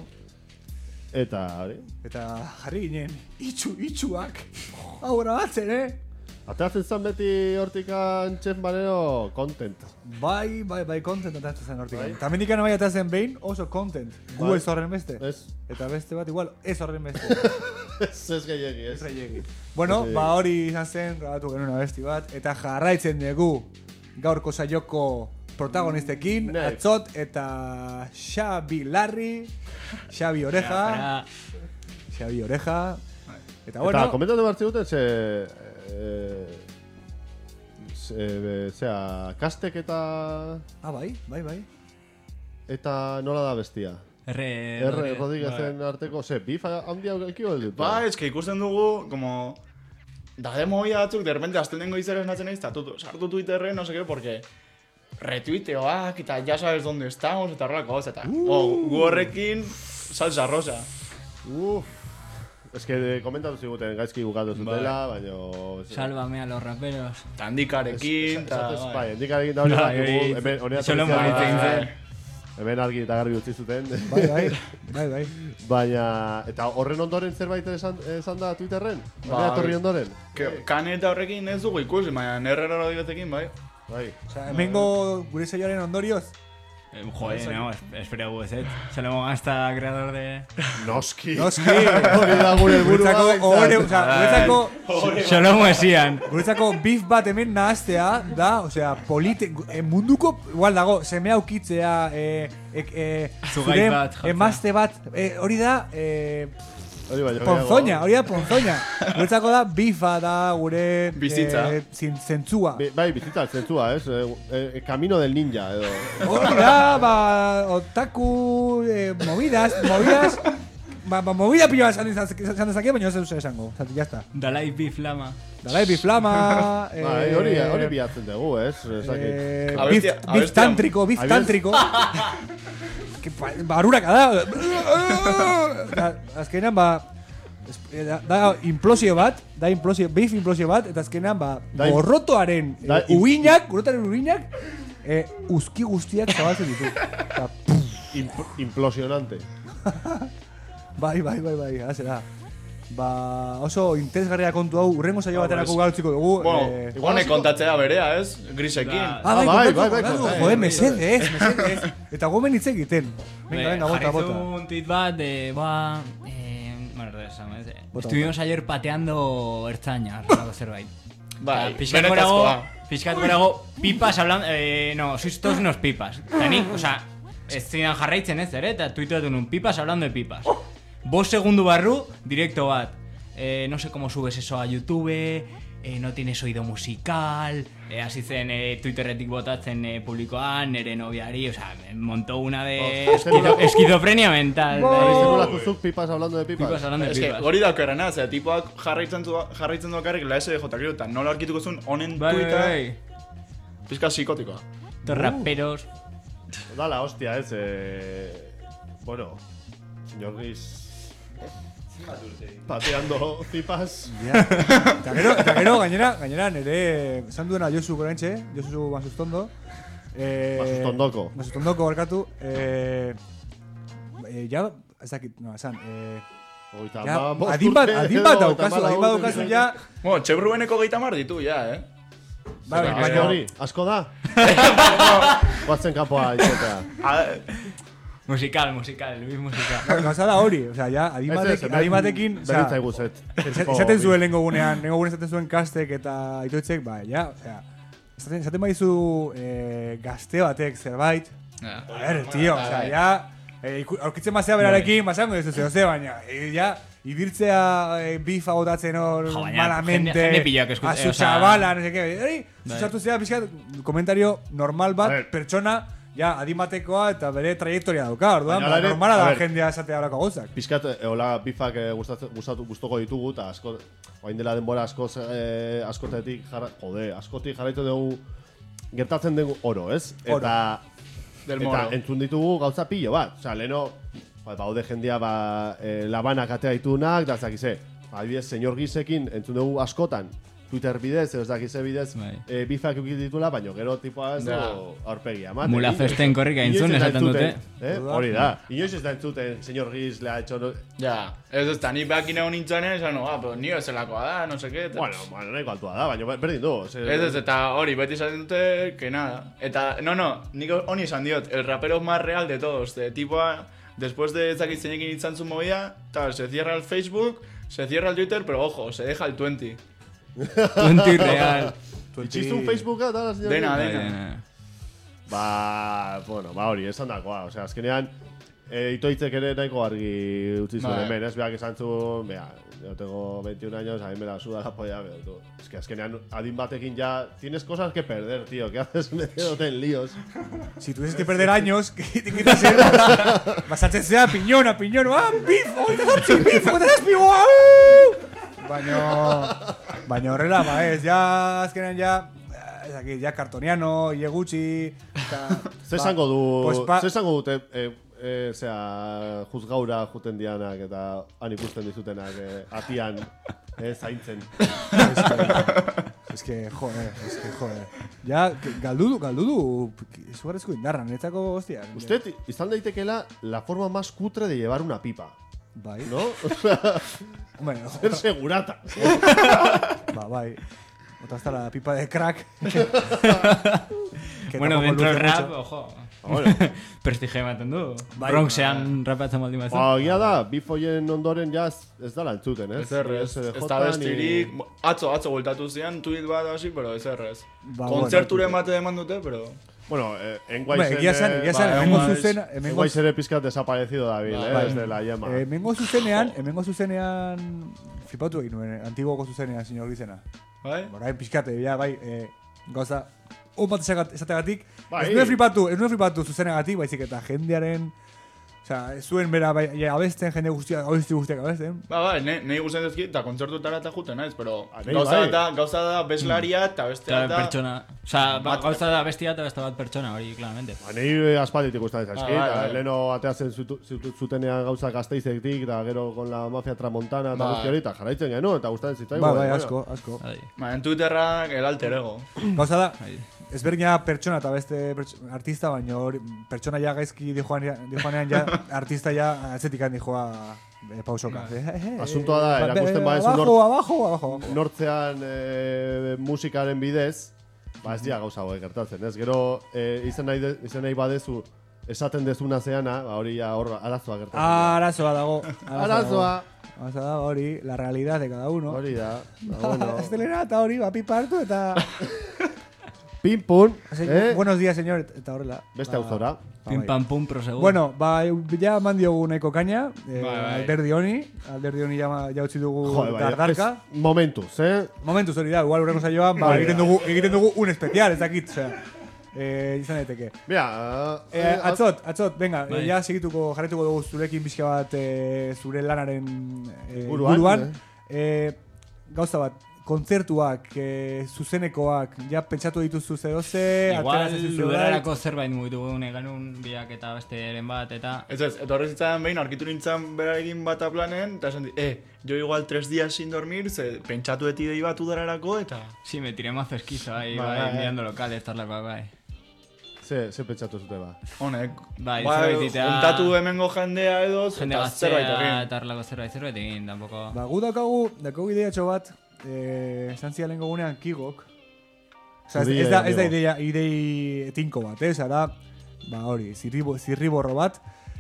Eta, hori. Eta jarri ginen, itxu, itxuak. Hau grabatzen, eh? Ateratzen zan beti hortikan Chef Manero content. Bai, bai, bai, content atatzen zen hortik. Bai. Eta mendikan bai atatzen behin oso content. Gu Bai. ez horren beste. Ez. Eta beste bat igual ez horren beste. Ez ez gehiagi, ez. Ez gehiegi. Bueno, Ez ba gehiegi. hori izan zen, grabatu genuen abesti bat. Eta jarraitzen dugu gaurko saioko protagonistekin. Next. Atzot eta Xabi Larri, Xabi Oreja, Xabi Oreja. Eta bueno, Eta komentatu behar ziguten, ze... Eh, ze, zera, kastek eta... ah, bai, bai, bai. Eta nola da bestia? R. R. Rodriguezen arteko, ze, bifa handia ekio dut? Ba, ez que ikusten dugu, como... Da de movida batzuk, de repente, azten dengo izaren natzen egin, tu, sartu Twitterren, no sé qué, porque... Retuiteoak, eta ya sabes dónde estamos, eta horrelako gauz, eta... Oh, gu horrekin, salsa rosa. Uf. Ez que komentatu ziguten, gaizki bukatu zutela, baina... Sálvame a los raperos. Eta handikarekin, eta... Bai, bai, handikarekin da hori Bai, bat bai, dugu, hemen hori solo atortzen bai. hemen argi eta garbi utzi zuten. Bai, bai, bai, bai. Baina, eta horren ondoren zerbait esan, esan da Twitterren? Bai. Baina etorri ondoren? Que, kane eta horrekin ez dugu ikusi, baina Herrera Rodriguezekin, bai. Bai. Osea, hemengo gure saioaren ondorioz. Eh, Joder, no, espera guzet. Solo hasta creador de... Noski. Noski. Hori da gure helburua. Guretzako, ohore, osea, guretzako... Solo muesian. Guretzako beef bat hemen nahaztea da, osea, polite, eh, munduko, igual dago, seme aukitzea, eh, eh, eh, Zugai zure bat jartzea. emazte bat, eh, hori da, eh, Hori baina ponzoña, hori da ponzoña. Guretzako da bifa da gure... Bizitza. Eh, zin- zentzua. Bi- Bai, bizitza, zentzua, ez? Eh, eh, camino del ninja, edo. Hori da, ba, otaku, eh, movidas, movidas... Ba, ba, movida pila esan esan dezake, baina ez duz esango. Zati, jazta. Dalai biflama. Dalai biflama... eh, Bai, hori, hori bilatzen dugu, ez? Ezakit. Eh, Abestia- bif, bif abestia- tantriko, bif Abes- tantriko. Que pa- baruraka da. Da, azkenean, ba, Da, da implosio bat, da implosio, beif implosio bat, eta azkenean, ba, Da- gorrotoaren da- eh, uinak, gorrotoaren uinak, eh, uzki guztiak zabaltzen ditu. Eta, Imp implosionante. bai, bai, bai, bai, azera. Ba, oso interesgarria kontu hau, urrengo saio baterako gautziko dugu. Bueno, eh, honek kontatzea berea, ez? Grisekin. Ah, bai, bai, kontatu, bai, bai, kontatu. kontatu. Joder, mesedez, mesedez. Eta gomen hitz egiten. Venga, venga, bota, Jarri bota. un tuit bat de, ba, eh, bueno, regresamos, eh. Bota, Estuvimos ayer pateando ertzainas, algo zerbait. Bai, Pixkat benetazkoa. gorago, pixkat gorago, pipas hablando, eh, no, sois todos unos pipas. Eta nik, o sea, ez zidan jarraitzen ez, ere, eta tuiteatu nun, pipas hablando de pipas. Bost segundu barru, directo bat. Eh, no sé cómo subes eso a YouTube, eh, no tienes oído musical, eh, hasi zen eh, Twitterretik botatzen eh, publikoan, nere noviari, o sea, me montó una de esquizo esquizofrenia mental. ¿Viste de- nola zuzuk pipas hablando de pipas? Pipas hablando de Ez que, pipas. hori daukerrena, zera, tipoak jarraitzen du, jarraitzen du akarrik la S D J, eta nola arkituko zuen honen Bai, tuita, bai, pizka psikotikoa. Estos raperos. Da la hostia, ez. Eh... Bueno, señor Gris. Pateando pipas. Ja. Eta gero, eta gero, gainera, gainera, nire, esan duena Josu gorentxe, Josu Masustondo. Eh, Masustondoko. Masustondoko, barkatu. Eh, eh, ja, ez dakit, no, esan, eh, Oita ja, ma- bost adin bat, urte adin edo, bat eta daukazu, hamalau adin bat urte daukazu ditu. ja. Bueno, txebrrueneko geita mar ditu, ja, eh? Bai, Asko baina, hori, asko da. Guatzen kanpoa izatea. Musical, musical, Luis musical. gauza da hori, osea, ja, adin Ez, ez, batek- hemen adin batekin, osea, beritzaigu zet. Esa- Esaten zuen lehenko gunean, lehenko gunean esaten zuen kastek eta itoitzek, ba, ja, osea, esaten, esaten baizu eh, gazte batek zerbait, a ver, tío, osea, ja, eh, iku- aurkitzen mazea berarekin, mazango ez zeo ze, baina, eh, ja, ibiltzea eh, bifa botatzen hor Jo, baina, malamente, jende- jende pilak esku- a eh, su osea, chavala, no sé qué, hori, Bai. sartu zea, pixkat, komentario normal bat, A ver. pertsona, ja, adimatekoa eta bere trajektoria dauka, orduan, Baina ba, ere, normala a da ver. jendea esatea horako gauzak. Pizkat, eh, hola bifak eh, gustatzen- gustatu gustoko ditugu eta asko orain dela denbora asko eh, askotetik jarra, jode, askotik jarraitu dugu gertatzen dugu oro, ez? Oro. Eta Del eta moro. entzun ditugu gauza pilo bat. Osea, leno ba baude jendea ba eh, labanak atea ditunak, da zakize. Adibidez, señor Gisekin entzun dugu askotan. Twitter bidez, edo ez dakize bidez, Bai. eh, bifak eukit ditula, baina gero tipoa ez Ja. du aurpegia. ematen. Mula Inoiz- festen korrika inoiz entzun ez da esaten dute. entzuten, Eh? Hori da. Inoiz ez da entzuten, señor Gis le ha hecho... No... Ja, ez ez, eta ni behakin egon nintzanen, esan, no, ah, pero nio zelakoa da, no seke, eta... Bueno, bueno, nahiko altua da, baina berdin du. Ze... Ez ez, eta hori, beti esaten dute, que nada. Eta, no, no, nik honi esan diot, el rapero más real de todos, de tipoa, después de ezakit zeinekin itzan su movida, tal, se cierra el Facebook, se cierra el Twitter, pero ojo, se deja el twenty. Twenty real. Itxizu un Facebooka eta la señor Dena, Gis? dena. Ba, bueno, ba hori, esan dakoa. Osea, azkenean, e, itoitzek ere nahiko argi utzi zuen Bai. hemen, ez? Beak esan zuen, bea, yo tengo veintiún años, a mí me la suda la polla, pero tú. Es que azkenean, adin batekin ya, tienes cosas que perder, tío, ¿qué haces metiéndote en líos? Si tuvieses que perder años, que te quitas ser. Basatzen zea, piñón, a piñón, ah, bif, oita zartzi, bif, oita zartzi, wow! Baina, baina horrela, ba ez, ja, azkenean ja, ez dakit, ja kartoniano, hile gutxi, eta... Ze esango du, pues pa- ze esango dute, e, e, zera, juzgaura juten dianak eta han ikusten dizutenak e, atian, e, zaintzen. Es que, joder, es que, joder. Ja, galdu du, galdu du, izugarrezko indarra, netzako, hostia. Usted izan daitekela la forma más cutre de llevar una pipa, Bai. ¿no? O sea, Hombre, ser segurata. ba, bai. Otra hasta la pipa de crack. Que Bueno, tampoco dentro del luce rap, mucho. ojo. Bueno, Prestigio ematen du. Bai, Bronxean rapatzen baldin bazen. ba, egia da, bifoien ondoren ja ez, ez dala entzuten, ez? Ez errez, S D J ez da ni- bestirik, atzo, atzo voltatu zian, tweet bat hasi, pero ez errez. Ba, Kontzerture bueno, emate eman dute, pero... Bueno, eh, Hombre, Enguaizen... egia esan, egia esan, ba, hemengo Enguaiz- zuzena, hemengo Enguaiz ere pizkat desaparecido David, eh, Bai. desde la yema. Eh, hemengo zuzenean, hemengo zuzenean flipatu egin nuen, antiguoko zuzenean, señor Gizena. Bai? Horain pixkate, ja, bai, eh, gauza, on bat esagat- esateagatik, Bai. ez nuen flipatu, ez nuen flipatu zuzenagatik, baizik eta jendearen Osea, zuen bera bai, ja, abesten, jende guztiak, abesti guztiak abesten. Ba, ba, ne, nahi guzen dezkit, eta kontzertutara eta juten naiz, pero nei, gauza bai. da, gauza da beslaria eta bestea Eta da... pertsona. Osa, ba, gauza da bestia eta beste bat pertsona, hori, claramente. Ba, nahi aspalditik gustatzen zaizkit, Ah, bai, eta bai. leheno ateatzen zutu- zutu- zutenean gauza Gasteizetik, eta gero con la mafia tramontana, eta Bai. guzti hori, eta jarraitzen genuen, eta gustatzen zitzaigun. Ba, bai, bueno. asko, asko. Bai. Ba, en Twitterrak el alter ego. Gauza da, Bai. ezberdina pertsona eta beste pertso- artista, baina hori, pertsona ja gaizki dijoanean, dijoanean ja, artista ja atzetik handi joa e, pausoka. Asuntoa da, Ba, erakusten be- badezu abajo, nor- abajo, abajo, abajo. Nortzean e, musikaren bidez, ba ez dira gauza hauek gertatzen, ez? Gero e, izan, nahi de, izan nahi badezu esaten dezuna zeana, ba hori ja hor arazoa gertatzen. dira. Arazoa dago. Arazoa. Arazoa dago hori, la realidad de cada uno. Hori da. Ba, bueno. Estelena eta hori, ba, pipa hartu eta... Pim pum, Así, eh? Buenos días, señor, eta horrela. Beste Ba, auzora. ba, Pim bai. pam pum prosegur. Bueno, ba, ja eman diogu nahiko kaina, eh, Bai, bai. alderdi honi, alderdi honi ja, ja utzi dugu Joder, bai, dardarka. ez- momentuz, eh? Momentuz hori da, igual urrengo saioan, ba, Bai, egiten da. dugu, egiten dugu un especial, ez dakit, osea. Eh, izan daiteke. Mira, Eh, atzot, atzot, venga, Bai. eh, ja segituko, jarretuko dugu zurekin pixka bat eh, zure lanaren eh, Buruan, buruan. Eh, gauza bat, kontzertuak, eh, zuzenekoak, ja pentsatu dituzu zehoze, Igual, luderarako zerbait mugitu gune ganun biak eta besteren bat, eta... Ez ez, eta horrez zitzaidan behin, arkitu nintzen berarekin bata planen, eta esan di, eh, yo igual tres días sin dormir, ze pentsatu eti dei bat udararako, eta... Sí, me tiré mazo esquizo ahí, Bai, bai, bai. mirando locales, tarlakoak, bai. Ze, ze pentsatu zute ba. Honek, Bai, bai, zerbait ditea- juntatu hemengo jendea edo, Jende eta zerbait gaztea, egin. tarlako zerbait, zerbait egin, tampoco... Ba, gu daukagu, daukagu ideatxo bat, eh, esan zidan lehenko gunean kigok. Osa, ez, ez da, ez da ideia, idei tinko bat, eh? Osa, da, ba, hori, zirribo, zirriborro bat.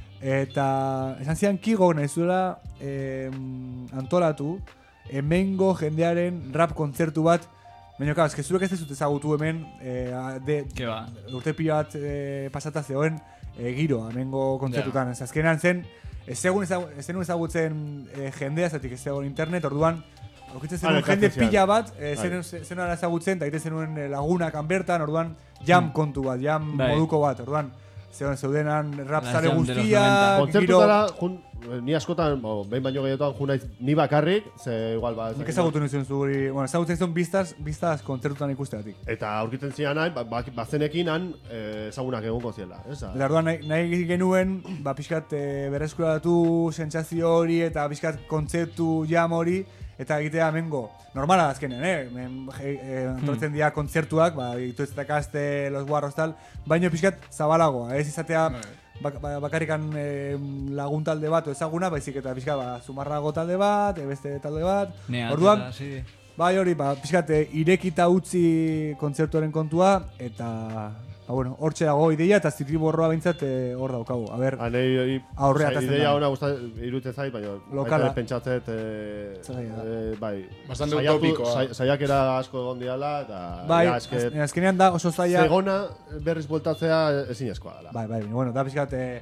Eta esan zidan kigok nahi zuela eh, antolatu hemengo jendearen rap kontzertu bat. Baina, klar, eske zuek ez dezut ezagutu hemen, eh, de, Ke ba? urte pila bat eh, pasata zegoen eh, giroa hemengo kontzertutan. Ez azkenan zen, ez zegoen ezagu, ez zenuen ezagutzen eh, jendea, zatik ez zegoen internet, orduan aurkitzen zenuen Ah, jende elkartzen pila zian. bat, eh, Bai. zenuen, zenuen ezagutzen, eta egiten zenuen eh, lagunak bertan, orduan jam kontu bat, jam Bai. moduko bat, orduan zeuden zeudenan rap Las zare jam de los guztiak, noventa. giro... Kontzertutara, jun, ni askotan, bo, behin baino gehiotan jun naiz ni bakarrik, ze igual ba... Nik ezagutu nizuen zuri, bueno, ezagutzen zuen biztaz, biztaz kontzertutan ikusteatik. Eta aurkitzen zian nahi, ba, ba, bazenekin han eh, ezagunak egongo ziela. Ez da? Eta orduan nahi, nahi genuen, ba, pixkat e, berreskuratu sentsazio hori eta pixkat kontzeptu jam hori, eta egitea hemengo. Normala azkenean, eh? Men, je, e, antolatzen dira kontzertuak, ba, ituetzeta kaste, los guarros tal, baina pixkat zabalagoa, ez izatea bak, ba- bakarrikan e, lagun talde bat o ezaguna, baizik eta pixkat ba, zumarrago talde bat, e, beste talde bat. Neat, Orduan, eta, sí. bai hori, ba, pixkat e, irekita utzi kontzertuaren kontua, eta, ba, bueno, hortxe dago ideia, eta zirriborroa behintzat e, hor daukagu. A ber, Anei, aurrea oza, atatzen ideia da. ona gustatzen iruditzen zait, baina Lokala. baita ere pentsatzet eh, Zaila da. eh, bai, Bastante saiatu- utopikoa. sai- saiakera asko egon diala eta bai, ja, eske, az- azkenean da oso zaila... zegona berriz bueltatzea ezinezkoa dela. Bai, bai, bueno, da pixkat... Eh,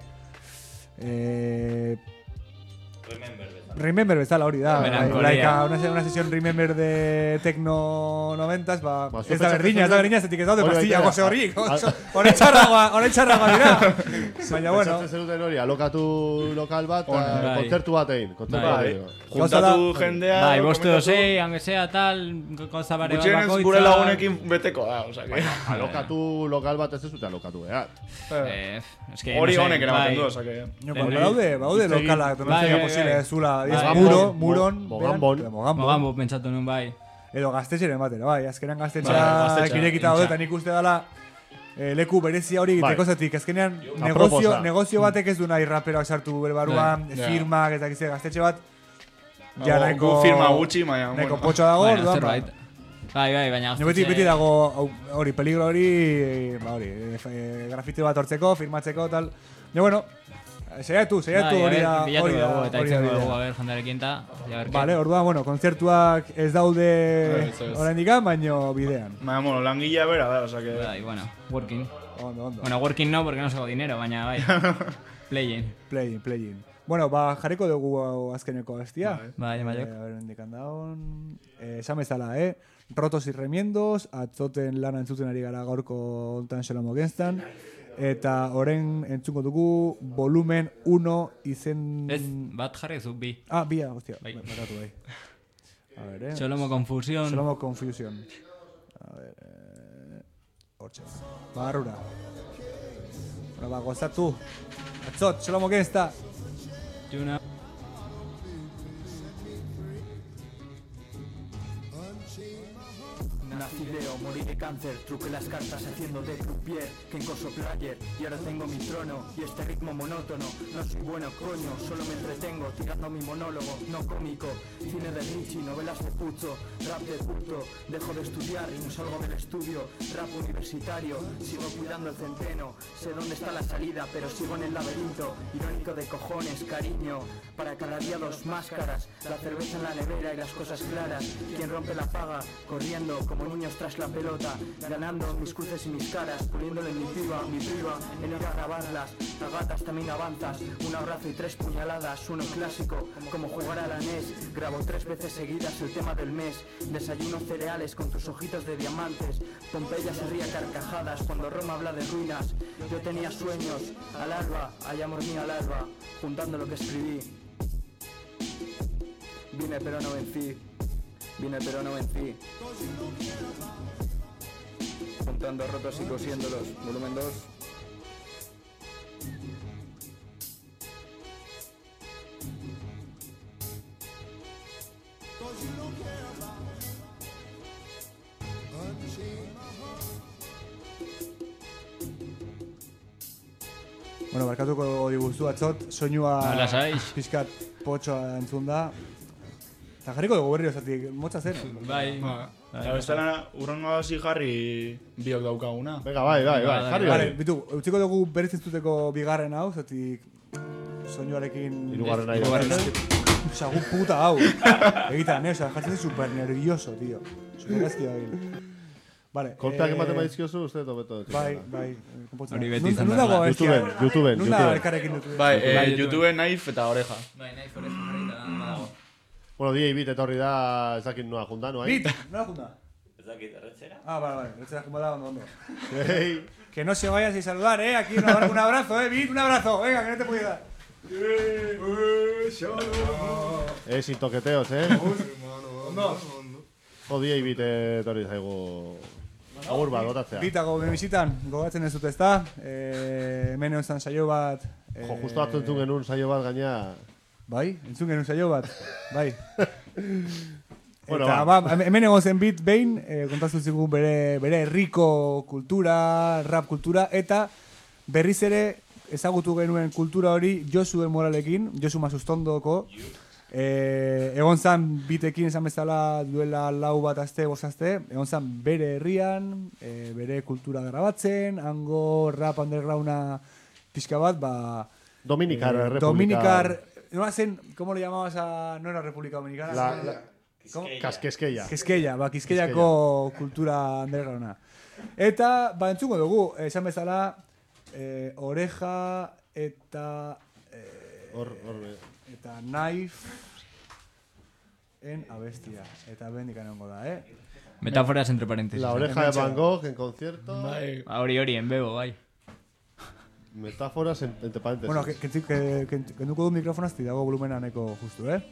eh, Remember bezala hori da. Bai, Melancolía. like, a una, una sesión Remember de Tecno noventas, ba, Ba, ez zu da berdina, ez da berdina, zetik ez daude Hori pastilla baita, goze horrik. a- Hore txarragoa, hore txarragoa dira. Baina, bueno, Pentsatzen zenuten hori, alokatu lokal bat, Hone, eta bai. kontzertu bat egin. Kontzertu Bai. bat egin. Gauza da- Juntatu jendea... Bai, boste komentatu- dozei, aunque sea tal, gauza bare bat Gutxienez bakoitza. gure lagunekin beteko da, oza, que... Alokatu lokal bat ez dezute alokatu behar. Eh, es que, Hori no sé, honek eramaten bai. du, oza, que... no, Bai, ba, daude, daude Hitz egin- lokalak, bai, donostia bai, posible, bai. ez zula, Bai, ez bai. muro, Mo- muron, Mogambon. beran, Mogambon. Mogambo pentsatu nun bai. Edo gaztetxeren batera, bai, azkenean Bai, gaztetxeak gaztetxea, irekita daude, intxa. eta nik uste dala eh, leku berezia hori Bai. egiteko zetik. Azkenean negozio, Aproposa. negozio batek ez du nahi raperoak sartu bere barruan, Ja. firmak eta gize gaztetxe bat. Ja, Ja, nahiko... gu firma gutxi, baina... Nahiko bueno. potxo dago, Bueno, orduan, ba. zerbait. Bai, bai, baina... Ne beti, gaztetxe- beti dago hau, hori, peligro hori, ba hori, eh, eh, grafiti bat hortzeko, firmatzeko, tal. Ja, bueno, saiatu, saiatu Bai, a hori ver, da, bilatu hori da, dugu, eta hori da itzeko dugu, bidea. a ver, jendarekin ta, ja, ber, Vale, orduan, bueno, kontzertuak ez daude Ez, ez. oraindik, baino bidean. Baina, bueno, langilea bera da, oza, que... Bai, bueno, working. Ondo, ondo. Bueno, working no, porque no saco dinero, baina bai. Playing. Playing, playing. Bueno, ba, jarriko dugu hau azkeneko bestia. Bai, bai, Eh, a ver, indikan daun. Eh, esan bezala, eh? Rotos y remiendos, atzoten lana entzuten ari gara gaurko ontan Xolomo Genstan. Eta orain entzungo dugu volumen uno izen... Ez, bat jarri zu, bi. Ah, bia, hostia, bakatu bai. A ver, eh. Solomo Confusion. Solomo Confusion. A ver, eh... Hortxe. Barrura. Bueno, ba, gozatu. Atzot, Solomo Gangsta. Juna. Nací Leo, morí de cáncer, truqué las cartas haciendo de croupier, que encoso player, y ahora tengo mi trono, y este ritmo monótono, no soy bueno coño, solo me entretengo, tirando mi monólogo, no cómico, cine de Richie, novelas de Pucho, rap de puto, dejo de estudiar y no salgo del estudio, rap universitario, sigo cuidando el centeno, sé dónde está la salida, pero sigo en el laberinto, irónico de cojones, cariño, para cada día dos máscaras, la cerveza en la nevera y las cosas claras, quien rompe la paga, corriendo como niños tras la pelota, ganando mis cruces y mis caras, poniéndole mi piba, mi piba, en ir a grabarlas, a gatas también avanzas, un abrazo y tres puñaladas, uno clásico, como jugar a la N E S, grabo tres veces seguidas el tema del mes, desayuno cereales con tus ojitos de diamantes, Pompeya se ría carcajadas cuando Roma habla de ruinas, yo tenía sueños, al alba, hay amor mío al alba, juntando lo que escribí, vine pero no vencí. Vine pero no vencí. Juntando rotos y cosiéndolos. Volumen dos. Bueno, barkatuko diguzu atzot, soinua Hala saiz. pizkat potxoa entzun da. Eta jarriko dugu berri osatik, motza zen. Bai. Eta bestela, urrengo hasi jarri biok daukaguna. Venga, bai, bai, bai, jarri Vale, bai. bitu, utziko dugu berriz entzuteko bigarren hau, zatik soinuarekin... Hirugarren nahi. Osa, gu puta hau. Egitan, eh, osa, jartzen super nervioso, tío. Super gaztia egin. Vale. Kolpeak ematen badizkiozu, uste tobeto. Bai, bai. Hori beti izan Nun da. dago, YouTubeen, YouTubeen, Nun da YouTubeen. elkarrekin dut. Bai, eh, YouTube, Knife eta Oreja. Bai, nahi forez jarri da, badago. Bueno, D A Bit etorri da, ez dakit noa junta, noa. Bit, nola junta? Ez dakit, erretzera? Ah, vale, vale, erretzera junta da, ondo, ondo. Hey. Que no se vaya sin saludar, eh, aquí un abrazo, un abrazo, eh, Bit, un abrazo, venga, que no te puedo dar. Eh, sin toqueteos, eh. Ondo. Jo, D A Bit etorri zaigu... Agur bat, botatzea. Bitago bisitan, gogatzen ez dut ez da, eh, hemen egon saio bat... Eh, Jo, justo hartu entzun genuen saio bat gaina... Bai, entzun genuen saio bat, bai. Bueno, Eta, ba. ba, hemen egon zen Bit behin, eh, kontaztu zigun bere, bere herriko kultura, rap kultura, eta berriz ere ezagutu genuen kultura hori Josu Moralekin, Josu Masustondoko, eh, egon zan Bitekin esan bezala duela lau bat aste, bost aste, egon zan bere herrian, eh, bere kultura grabatzen, hango rap undergrounda pixka bat, ba... Dominikar, eh, República... Dominikar, no hacen, ¿cómo le llamabas a...? No era República Dominicana. La, la... ¿Cómo? Kasqueskeia. Quisqueya, ba, Quisqueyako kultura undergrounda. Eta, ba, entzungo dugu, esan bezala, eh, Oreja eta... Eh, Hor, hor... Eta Knife en abestia. Eta bendik anongo da, eh? Metáforas entre paréntesis. La Oreja de Van Gogh en concierto... Bai. Hori hori, en bebo, bai. Metáforas en, entre paréntesis. Bueno, que, que, que, que, que nuko du mikrofonaz, dago volumena neko justu, eh?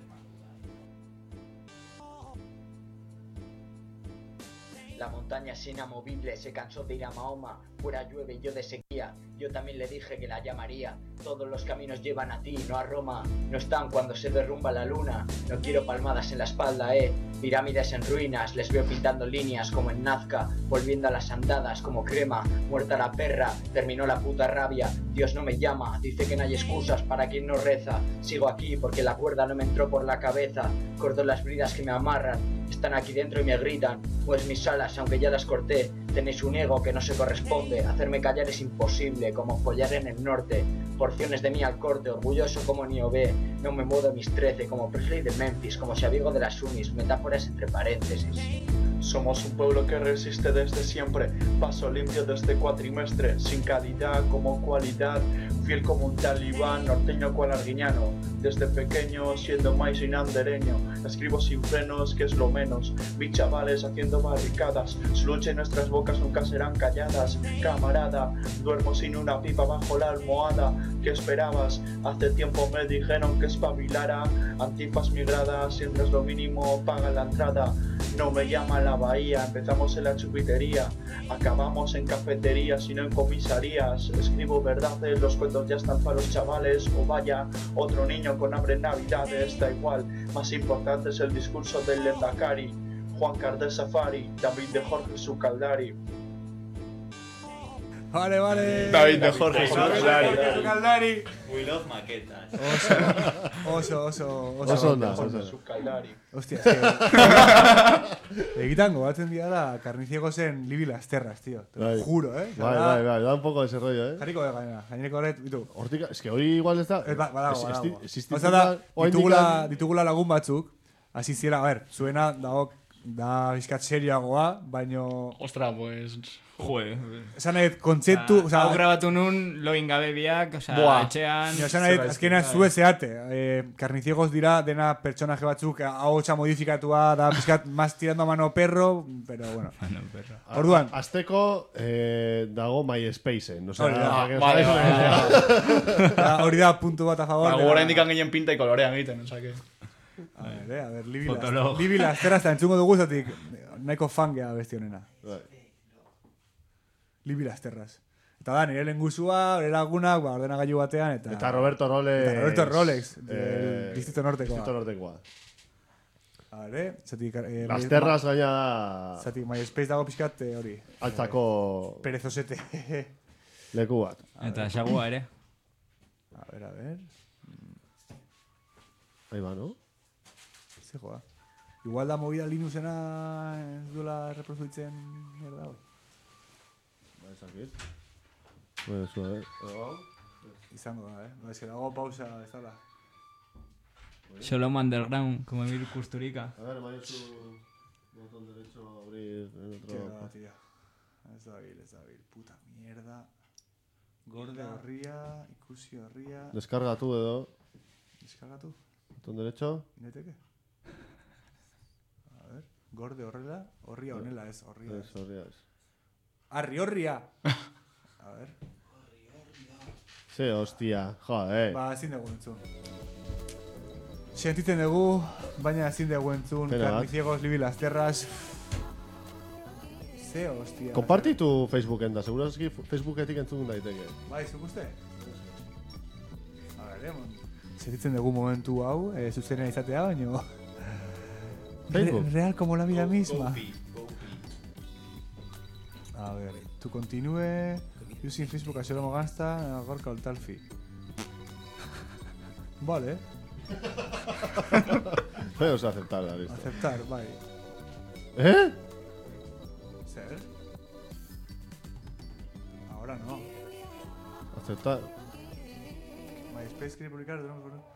La montaña es inamovible, se cansó de ir a Mahoma, fuera llueve y yo de sequía, yo también le dije que la llamaría, todos los caminos llevan a ti, no a Roma, no están cuando se derrumba la luna, no quiero palmadas en la espalda, eh, pirámides en ruinas, les veo pintando líneas como en Nazca, volviendo a las andadas como crema, muerta la perra, terminó la puta rabia, Dios no me llama, dice que no hay excusas para quien no reza, sigo aquí porque la cuerda no me entró por la cabeza, corto las bridas que me amarran, están aquí dentro y me gritan, pues mis alas, aunque ya las corté, tenéis un ego que no se corresponde, hacerme callar es imposible, como follar en el norte, porciones de mí al corte, orgulloso como Niobé, no me muevo mis trece, como Presley de Memphis, como Xavigo de las Unis, metáforas entre paréntesis. Somos un pueblo que resiste desde siempre, paso limpio desde cuatrimestre, sin calidad como cualidad, fiel como un talibán, norteño cual arguiñano. Desde pequeño, siendo más inandereño, escribo sin frenos, que es lo menos. Vi chavales haciendo barricadas, su lucha y nuestras bocas nunca serán calladas. Camarada, duermo sin una pipa bajo la almohada. ¿Qué esperabas? Hace tiempo me dijeron que espabilara. Antifas migradas, si no es lo mínimo, paga la entrada. No me llama la bahía, empezamos en la chupitería, acabamos en cafeterías y no en comisarías. Escribo verdades, los cuentos ya están para los chavales. O vaya, otro niño con hambre en navidades, da igual. Más importante es el discurso del Lendakari, Juan Cardel Safari, David de Jorge Zucaldari. Vale, vale. David de Jorge Zucaldari. We love maquetas. Oso, oso, oso. Oso onda, Jorge oso. Zucaldari. Hostia, es que... Egitan gogatzen dira da Carniciegosen Libi las Terras, tío. Te lo Bai. juro, eh. Bai, bai, bai, da un poco ese rollo, eh. Jarriko de gainera, gainereko horret, bitu. Hortik, es que hori igual ez da... Ez, ba- badago, es- badago. esti- existitzen Oza da, oraindik ditugula, lan- ditugula lagun batzuk, hasi ziera, a ver, zuena dago, da bizkat serioagoa, baino... Ostra, pues... Joe. Esan nahi, kontzeptu... Hau grabatu nun, loin gabe biak, oza, Buah. etxean... Nio, esan nahi, azkenean zue zeate. Eh, Carniciegoz dira dena pertsonaje batzuk, ahotsa modifikatua, da bizkat más tirando a mano perro, pero bueno. Mano perro. Orduan. A- Azteko eh, dago MySpaceen. O sea, Hori da. que- Vale, vale, Da, hori da puntu bat a favor. Ba, da- gora indikan gehien pinta y kolorean egiten, oza que... A ver, eh, a ver, Libi Fotolog. las, Libi las Terras, eta entzungo dugu zatik, nahiko fan gea besti honena. Bai. Libi las Terras. Eta da, nire lenguzua, nire lagunak, ba, ordenagailu batean, eta... Eta Roberto Rolex... Eta Roberto Rolex, eh, del Distrito Nortekoa. Distrito Nortekoa. Vale, zatik... Eh, Las My- Terras gaina da... Zatik, MySpace dago pixkat eh, hori. Altzako Perezosete. leku bat. Eta xagua ere. A ver, a ver... Ahí va, ¿no? Ze joa. Igual da movida Linuxena ez duela reproduzitzen mierda hori. Ba, esakit. Bueno, eso, eh. Izango da, eh? Ba, ez que dago pausa, ez dala. Shalom Underground, como Emil Kusturica. A ver, mañana su botón derecho a abrir en otro... Tío, tío. Ez da bil, ez da bil. Puta mierda. Gorde horria, ikusi horria... Deskargatu edo... Deskargatu? Botón derecho... Ineteke? A ver... Gorde horrela, horria honela ez, horria ez. Ez, horria ez. Arri horria! A ver... Ze, hostia, joder. Ba, ezin dugu entzun. Sentitzen dugu, baina ezin dugu entzun. Pena bat. Carniciegoz, Libi las Terras... Ze, hostia. Kompartitu Facebooken da, segurazki Facebooketik entzun daiteke. Bai, zuk uste? A ver, emon. Sentitzen dugu momentu hau, eh, zuzena izatea, baino... Facebook. Re- real como la vida misma. Gopi, Gopi. A ver, tu continue using Facebook a Xeromo Gasta, Gorka Oltalfi. Vale, Vamos a aceptar la lista. aceptar, bai. ¿Eh? Ser. Ahora no. Aceptar. MySpace quiere publicar, tenemos que poner...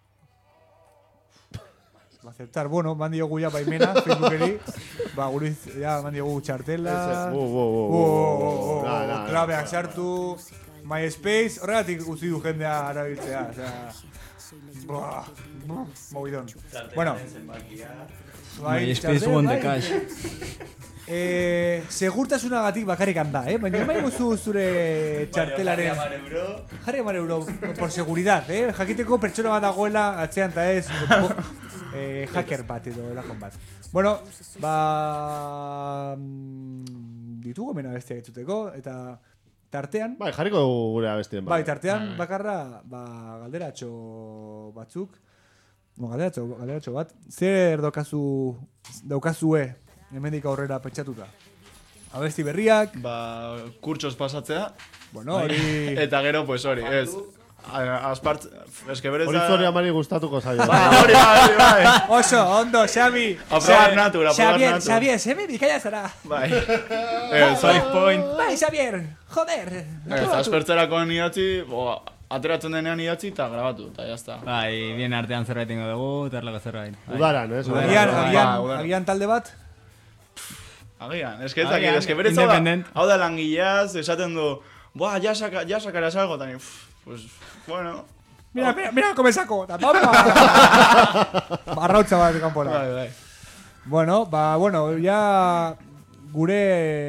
Va a aceptar, bueno, man diogu ya baimena, Facebookeri. Ba, guriz, ya man diogu txartela. Ese- Wo, wo, wo, wo, Wo, wo, wo, wo. wo, Na, na, na. klabeak sartu. MySpace, horregatik utzi du jendea arabiltzea, osea... Buah, buah, movidon. Bueno, bai, MySpace txartel, won the bai. cash. Eh, segurtasunagatik bakarrik handa, eh? Baina bai guzu zure txartelaren... Jarri hamar euro, por seguridad, eh? Jakiteko pertsona bat dagoela atzean eta ez... eh, hacker bat edo elakon bat. Bueno, ba... mm, ditugu mena bestiak entzuteko, eta tartean... Bai, jarriko dugu gure abestien. Bai, tartean bakarra, ba, galderatxo batzuk... No, galderatxo, galderatxo bat. Zer daukazu, daukazue hemendik aurrera pentsatuta? Abesti berriak... Ba, kurtsos pasatzea. Bueno, hori... Eta gero, pues hori, ez. Aspart... Eske berez Hori da... zoria mari gustatuko zaio. Ba, hori, hori, bai. Oso, ondo, Xabi! Aprobar natu, aprobar Xavier, natu. Xavier, Xavier, Bizkaia zara! Bai. Ez, Five point. Bai, Xavier, joder! ez, aspertzerako idatzi, bo, ateratzen denean idatzi eta grabatu, eta jazta. Bai, bien artean zerbait ingo dugu, terlako zerbait. Bai. Udaran, ez? Agian, Bai, agian, bai. agian talde bat? Agian, eske ez dakit, eske berez hau da langileaz, esaten du, buah, ya, saca, ya sacarás algo, tani, pues, bueno... Mira, mira, mira, come saco, ta papa! Barrautza bat kanpora. Bai, bai. Bueno, ba, bueno, ya... Gure...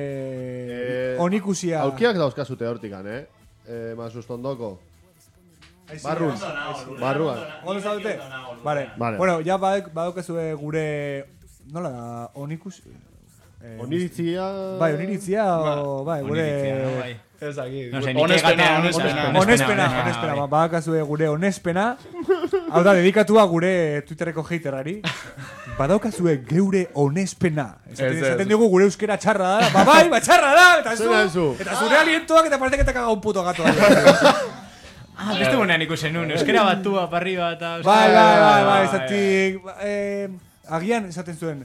Eh, onikusia... Aukiak dauzkazute hortikan, eh? Eh, mazustondoko. Barrun. Barruan. Ondo zaudete? Vale. Vale. Bueno, ya badaukezue gure... Nola da? Onikus... Eh, Oniritzia... Bai, oniritzia o... Bai, gure... Bai. Ez aquí. No sé, Onespena, onespena. Onespena, onespena. Badaukezue gure onespena. Hau da, dedikatua gure Twitterreko haterari. Badaukazue geure onespena. Esaten digu gure euskera txarra da. Ba bai, ba txarra da. Eta zu, eta zure alientoak eta parece que te caga un puto gato. Ah, beste gunean ikusen nun, euskera batua, parriba eta... Bai, bai, bai, bai, esatik... Agian esaten zuen...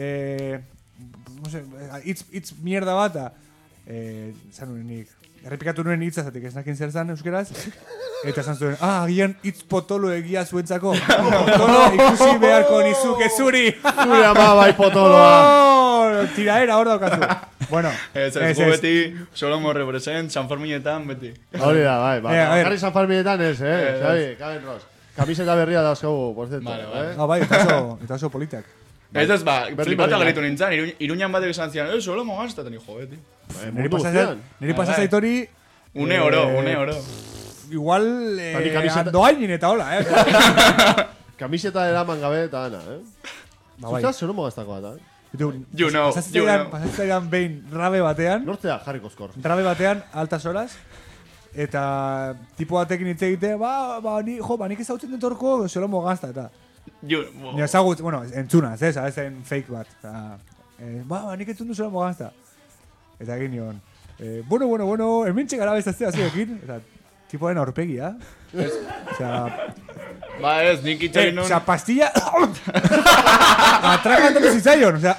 No sé, itz, itz mierda bata... Zan nuen nik... Errepikatu nuen hitz azatik, ez nakin zer zan euskeraz. Eta zan zuen, ah, agian itz potolo egia zuentzako. Potolo ikusi beharko nizuke zuri. Zure ama bai potoloa. Tiraera hor daukazu. Bueno, ez ez, gu beti solo morre present, San Ferminetan beti. Hori da, bai, bai. Jarri San Ferminetan ez, eh, Xabi, Kaben Ross. Kamiseta berria dauzkagu, por cierto. Vale, vale. Ah, bai, eta oso politak. Ez ez, ba, flipata galitu nintzen, Iruñan batek esan zian, eh, solo mogazta, teni jo, beti. Niri pasazait hori... Une oro, une oro. Igual, doainin eta hola, eh. Kamiseta eraman gabe eta ana, eh. Zuzaz, solo mogaztako bat, eh. You know, you know. Pasatzaidan behin rabe batean. Nortzea, jarri kozkor. Rabe batean, altas horas. Eta tipo batekin hitz egite, ba, ba, ni, jo, ba, nik ezautzen detorko, solo mogazta, eta... Ni ezagut, bueno, entzunaz, ez, ez en fake bat. Eh, ba, ba, nik entzun du solo mogazta. Eta egin nion, eh, bueno, bueno, bueno, ermintxe gara bezaztea zuekin. Eta tipoen aurpegia. O sea... Ba ez, nik itxarin nun... O sea, pastilla... Atrakatu zitzaion, o sea...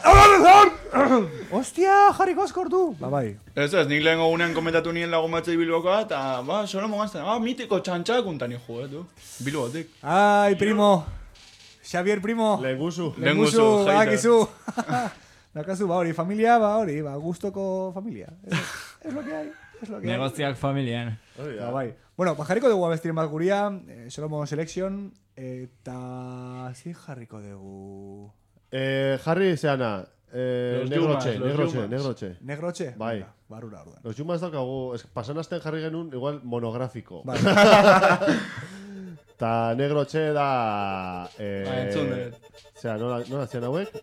Ostia, jarri kozkor du. Ba, bai. Ez ez, nik lehen gogunean komentatu nien lagun batzei bilbokoa, eta, ba, solo mogazten, ah, mitiko txantxakun tani jo, eh, du. Bilbotik. Ai, primo. Xavier, primo. Lenguzu. Lenguzu, badakizu. Nakazu, ba hori, familia, ba hori, ba gustoko familia. Es lo que hay, es lo que hay. Negoziak familian. Ba, bai. Bueno, ba jarriko dugu abestiren bat guria, eh, Solomo Selection, eta... Zin jarriko dugu... Eh, jarri zeana, eh, negroche, negroche, negroche. Negroche? Bai. Barrura, orduan. Los Yumas daukagu, pasan azten jarri genuen, igual monografiko. Bai. Ta negroche da... Eh, ba, entzun dut. Zera, nola zian hauek?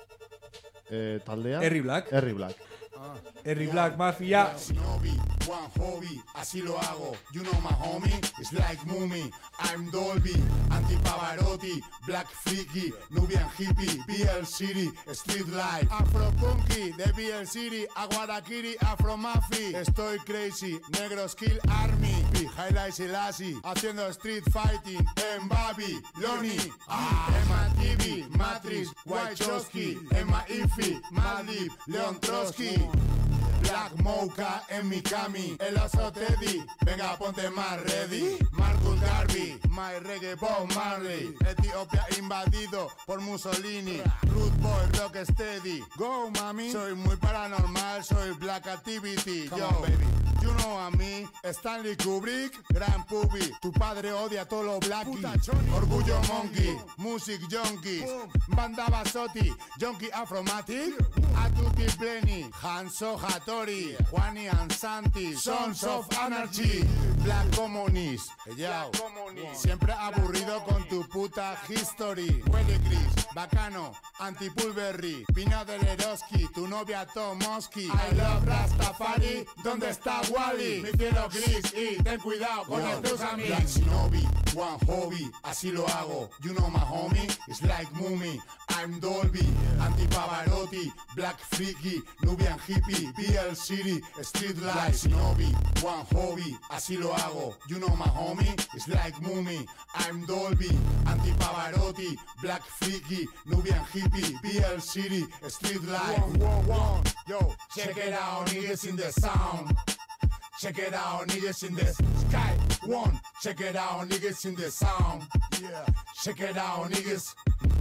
Eh, taldea? Herri Black. Herri Black. Ah. Herri Black, Mafia. One hobby, así lo hago. You know my homie, it's like Mumi. I'm Dolby, Anti-Pavarotti, Black Freaky, Nubian Hippie, B L City, Street Life, Afro Punky, de B L City, Aguadakiri, Afro Mafi. Estoy crazy, Negro Skill Army, Highlight Selassie, haciendo street fighting en Babi, Loni, ah, Emma T V, Matrix, White Chosky, Emma Ifi, Madip, Leon Trotsky. Black Mocha en mi cami, el oso Teddy, venga ponte más ready. Marcus Garvey, my reggae Bob Marley. Etiopía invadido por Mussolini. Root Boy, Rocksteady. Go mami, soy muy paranormal, soy Black Activity. Come Yo, on, baby. You know a mí, Stanley Kubrick, Gran Pubi. Tu padre odia todo lo blackie. Orgullo Monkey, Music Junkie, Banda Basotti, Junkie Afromatic. A tutti pleni, Hanso Hattori, Juani and Santi, Sons of Anarchy, Black Communist, Eyao, siempre aburrido con tu puta history. Huele gris, bacano, Antipulberry, Pino del Eroski, tu novia Tomoski. I love Rastafari, ¿dónde está Wally? Mi cielo gris y ten cuidado con wow. Tus amigos. Black Shinobi, one hobby, así lo hago. You know my homie, it's like Mumi. I'm Dolby, Anti-Pavarotti, Black Freaky, Nubian Hippie, B L City, Street Life. Black Shinobi, one hobby, así lo hago. You know my homie, it's like Mumi. I'm Dolby, Anti-Pavarotti, Black Freaky, Nubian Hippie, B L City, Street Life. One, one, one. Yo, check it out, niggas in the sound. Check it out, niggas in the sky. One, check it out, niggas in the sound. Yeah, check it out, niggas.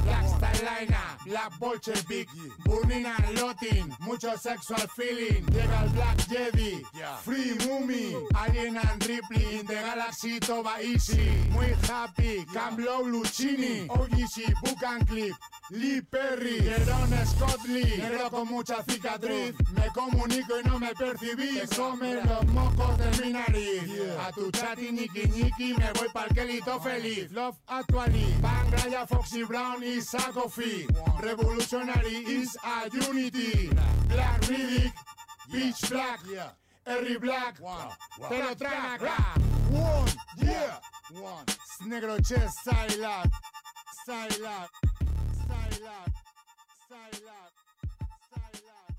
Black Stylina, Black Bolshevik, Burning and Lotting, mucho sexual feeling. Llega el Black Jedi, Free Mummy, Alien and Ripley, in the Galaxy Toba Easy. Muy happy, Cam Low Lucchini, O G C, Book and Clip, Lee Perry, Jerón Scott Lee, negro con mucha cicatriz. Me comunico y no me percibí, te come los mocos de mi nariz. A tu chati ñiqui ñiqui me voy pa'l quelito feliz. Love Actually, Pangraya, Foxy Brown y Sakofi. Revolutionary is a unity. Black Riddick, Pitch Black, Harry Black, te lo traen acá. One, yeah, one. Negro chest, Psylab, Psylab, Psylab, Psylab, Psylab,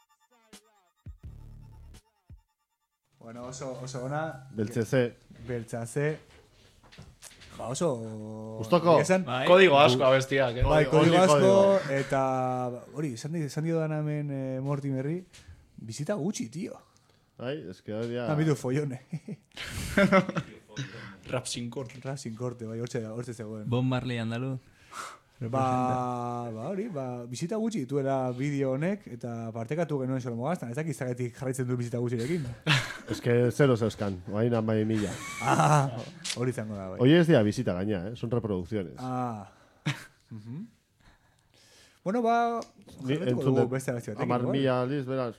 Bueno, oso, oso ona. Beltze. Beltze. Ba, oso... Gustoko. Bai. Kodigo asko abestiak, eh? Bai, kodigo asko, eta... Hori, esan dio dan hemen eh, Mortimerri, bizita gutxi, tío. Bai, es que hori... Ha habido follone. Rap sin corte. Rap sin corte, bai, hortze, hortze zegoen. Bob Marley andaluz. Ba, ba, hori, ba, bizita gutxi dituela bideo honek, eta partekatu genuen solo mogaztan, ez dakit zagatik jarraitzen du bizita gutxirekin. Es que zero zeuskan, oain amai mila. Ah, hori zango da, bai. Hoy es día visita gaina, eh? Son reproducciones. Ah. Uh-huh. Bueno, ba... Jarretuko dugu beste abesti batekin. Amar mila aldiz, beraz.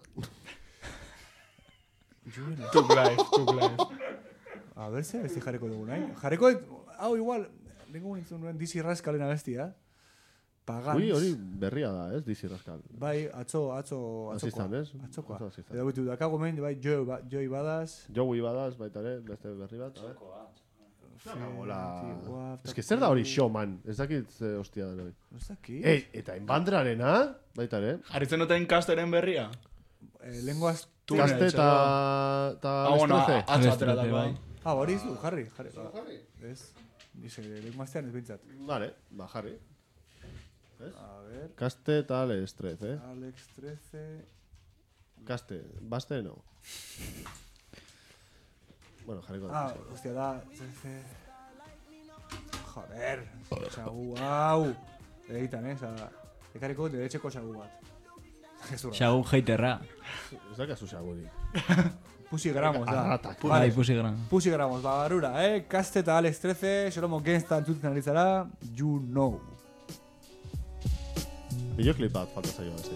Tuk life, tuk life. A ver, ze besti jarriko dugu nahi. Jarriko, hau igual, nengun nintzen nuen Dizzy Rascalen abestia. Pagans. Ui, hori berria da, ez? Dizzy Rascal. Bai, atzo, atzo, Aziztan, ez? Atzokoa. Edo bitu dakago men, bai, Joey Badass. Joey Badass, baita ere, beste berri bat. Atzokoa. Hola. Ez que zer da hori showman? Ez dakit ze hostia da hori. Ez dakit. Ei, eta inbandrarena, baita ere. Jarritzen duten kasteren berria? Eh, lenguaz... Kaste eta... Ah, bueno, atzo ateratako. Ah, hori izu, jarri, jarri. Jarri? Ez. Dice, lenguaztean ez bintzat. Vale, ba, jarri. ¿Ves? A ver. Caste eta Alex trece, eh? Alex trece... Caste, Baste no. Bueno, jarriko da. Ah, hostia, da... trece... Joder. Xagu, hau. Egiten, eh? Osa, ekarriko deretxeko xagu bat. Xagu haterra. Ez dakazu xaguri. Pussy Gramos, da. Arratak. Bai, Pussy Gramos. Pussy Gramos, ba, barura, eh? Caste eta Alex trece, Xolomo Gangsta entzuten ari zara, You Know. Videoclip bat falta zaio beste.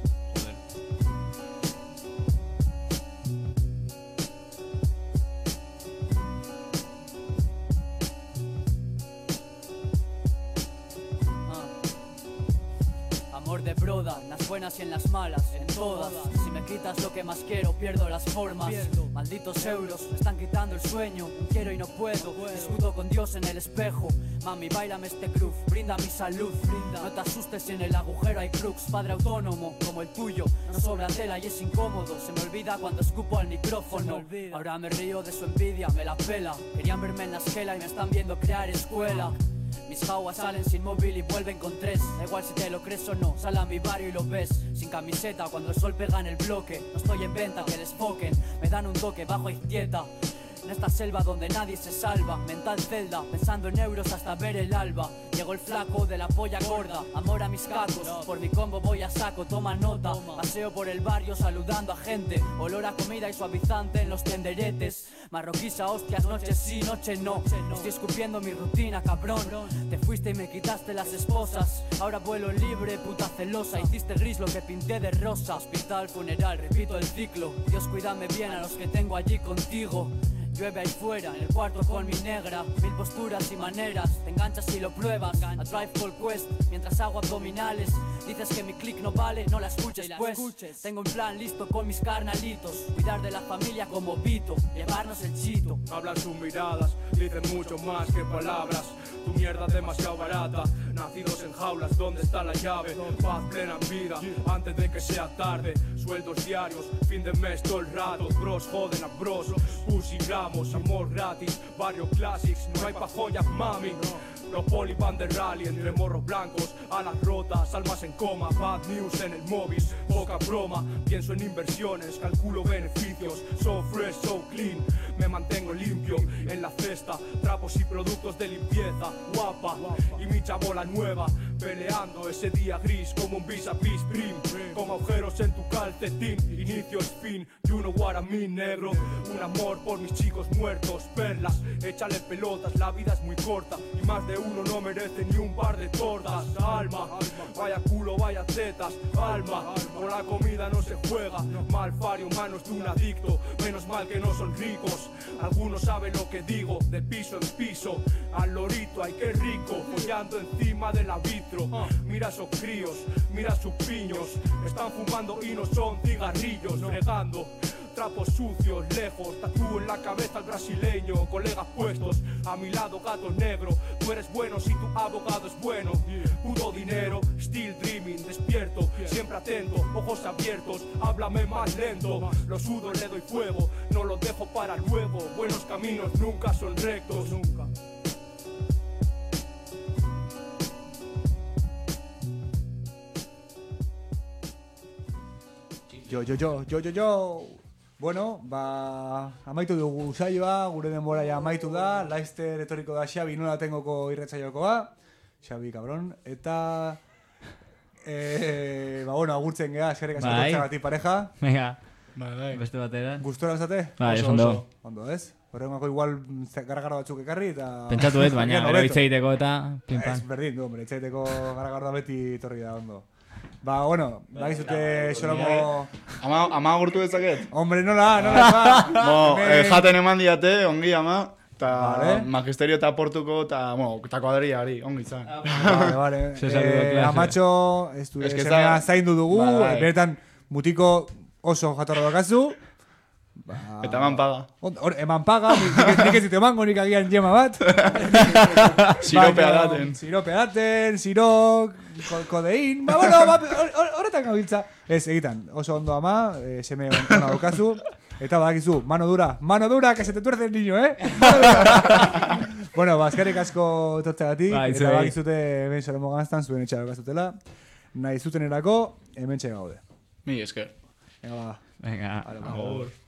Amor de broda, en las buenas y en las malas, en todas. Si me quitas lo que más quiero, pierdo las formas. Malditos euros, me están quitando el sueño. Quiero y no puedo, discuto con Dios en el espejo. Mami, bailame este groove, brinda mi salud. No te asustes si en el agujero hay crux. Padre autónomo, como el tuyo, no sobra tela y es incómodo. Se me olvida cuando escupo al micrófono. Ahora me río de su envidia, me la pela. Querían verme en la esquela y me están viendo crear escuela. Mis jauas salen sin móvil y vuelven con tres. Da igual si te lo crees o no, sal a mi barrio y lo ves. Sin camiseta cuando el sol pega en el bloque. No estoy en venta, que les foquen. Me dan un toque bajo izquierda. En esta selva donde nadie se salva. Mental celda, pensando en euros hasta ver el alba. Llegó el flaco de la polla gorda. Amor a mis cacos, por mi combo voy a saco. Toma nota, paseo por el barrio saludando a gente. Olor a comida y suavizante en los tenderetes. Marroquíes a hostias, noche sí, noche no. Estoy escupiendo mi rutina, cabrón. Te fuiste y me quitaste las esposas. Ahora vuelo libre, puta celosa. Hiciste gris lo que pinté de rosa. Hospital, funeral, repito el ciclo. Dios, cuídame bien a los que tengo allí contigo. Llueve ahí fuera, en el cuarto con mi negra. Mil posturas y maneras, te enganchas y lo pruebas. A Drive Call Quest, mientras hago abdominales. Dices que mi click no vale, no la escuches pues. Tengo un plan listo con mis carnalitos. Cuidar de la familia como Vito, llevarnos el chito. Hablan sus miradas, dicen mucho más que palabras. Tu mierda demasiado barata. Nacidos en jaulas, ¿dónde está la llave? Paz plena en vida, antes de que sea tarde. Sueldos diarios, fin de mes todo el rato. Bros joden a bros, pussy gramos, amor gratis. Barrio classics, no hay pa' joyas, mami. Los poli van de rally entre morros blancos, alas rotas, almas en coma, bad news en el móvil, poca broma. Pienso en inversiones, calculo beneficios. So fresh, so clean, me mantengo limpio en la cesta. Trapos y productos de limpieza, guapa y mi chabola nueva. Peleando ese día gris como un vis a vis prim, con agujeros en tu calcetín. Inicio es fin, you know what I mean, negro. Un amor por mis chicos muertos, perlas, échale pelotas, la vida es muy corta y más de uno no merece ni un par de tortas. Alma, vaya culo, vaya tetas, alma, con la comida no se juega. Malfario, manos de un adicto, menos mal que no son ricos. Algunos saben lo que digo, de piso en piso, al lorito, ay qué rico, follando encima del arbitro. Mira esos críos, mira sus piños, están fumando y no son cigarrillos, fregando trapos sucios, lejos, tatú en la cabeza al brasileño, colegas puestos a mi lado, gato negro. Tú eres bueno si tu abogado es bueno. Puto dinero, still dreaming, despierto, siempre atento, ojos abiertos, háblame más lento. Lo sudo, le doy fuego, no lo dejo para luego. Buenos caminos nunca son rectos, nunca. Yo, yo, yo, yo, yo, yo. Bueno, ba, amaitu dugu saioa, gure denbora ja amaitu da, Laster etorriko da Xabi nola tengoko irratsaiokoa, Xabi, cabron, eta, eh, ba, bueno, agurtzen geha, eskerrik asko tortzagatik pareja. Venga, bai, bai. Beste batera. Gustora zate? Bai, oso ondo. Ondo, ez? Horrengako igual gara-gara batzuk ekarri, eta... Pentsatu ez, baina gero hitz egiteko eta pimpan. Ez, berdin, du, hombre, hitz egiteko gara-gara beti torri da, ondo. Ba, bueno, bagizute Xolomo... Ama, ama agurtu dezaket? Hombre, nola, nola, ba. Bo, eh, jaten eman diate, ongi ama. Eta vale. Magisterio eta Portuko, eta, bueno, eta kuadriari, ongi zan. Vale, vale. eh, Amatxo, ez du, semea zaindu dugu, vale. Beretan mutiko oso jatorra bakazu. Ba, eta eman paga. Hor, eman paga, nik ez ditu emango, nik agian jema bat. Siropea daten. Siropea daten, sirok, kodein. Ba, bueno, horretan gabiltza. Ez, egitan, oso ondo ama, eh, seme ona daukazu. Eta badakizu, mano dura, mano dura, que se te tuerce el niño, eh? Bueno, bazkarrik asko etortzeagatik, ba, eta badakizute hemen Xolomo Ganztan zuen etxea daukazutela. Nahi zutenerako, hemen txega gaude. Mi esker. Venga, ba. Venga, agur.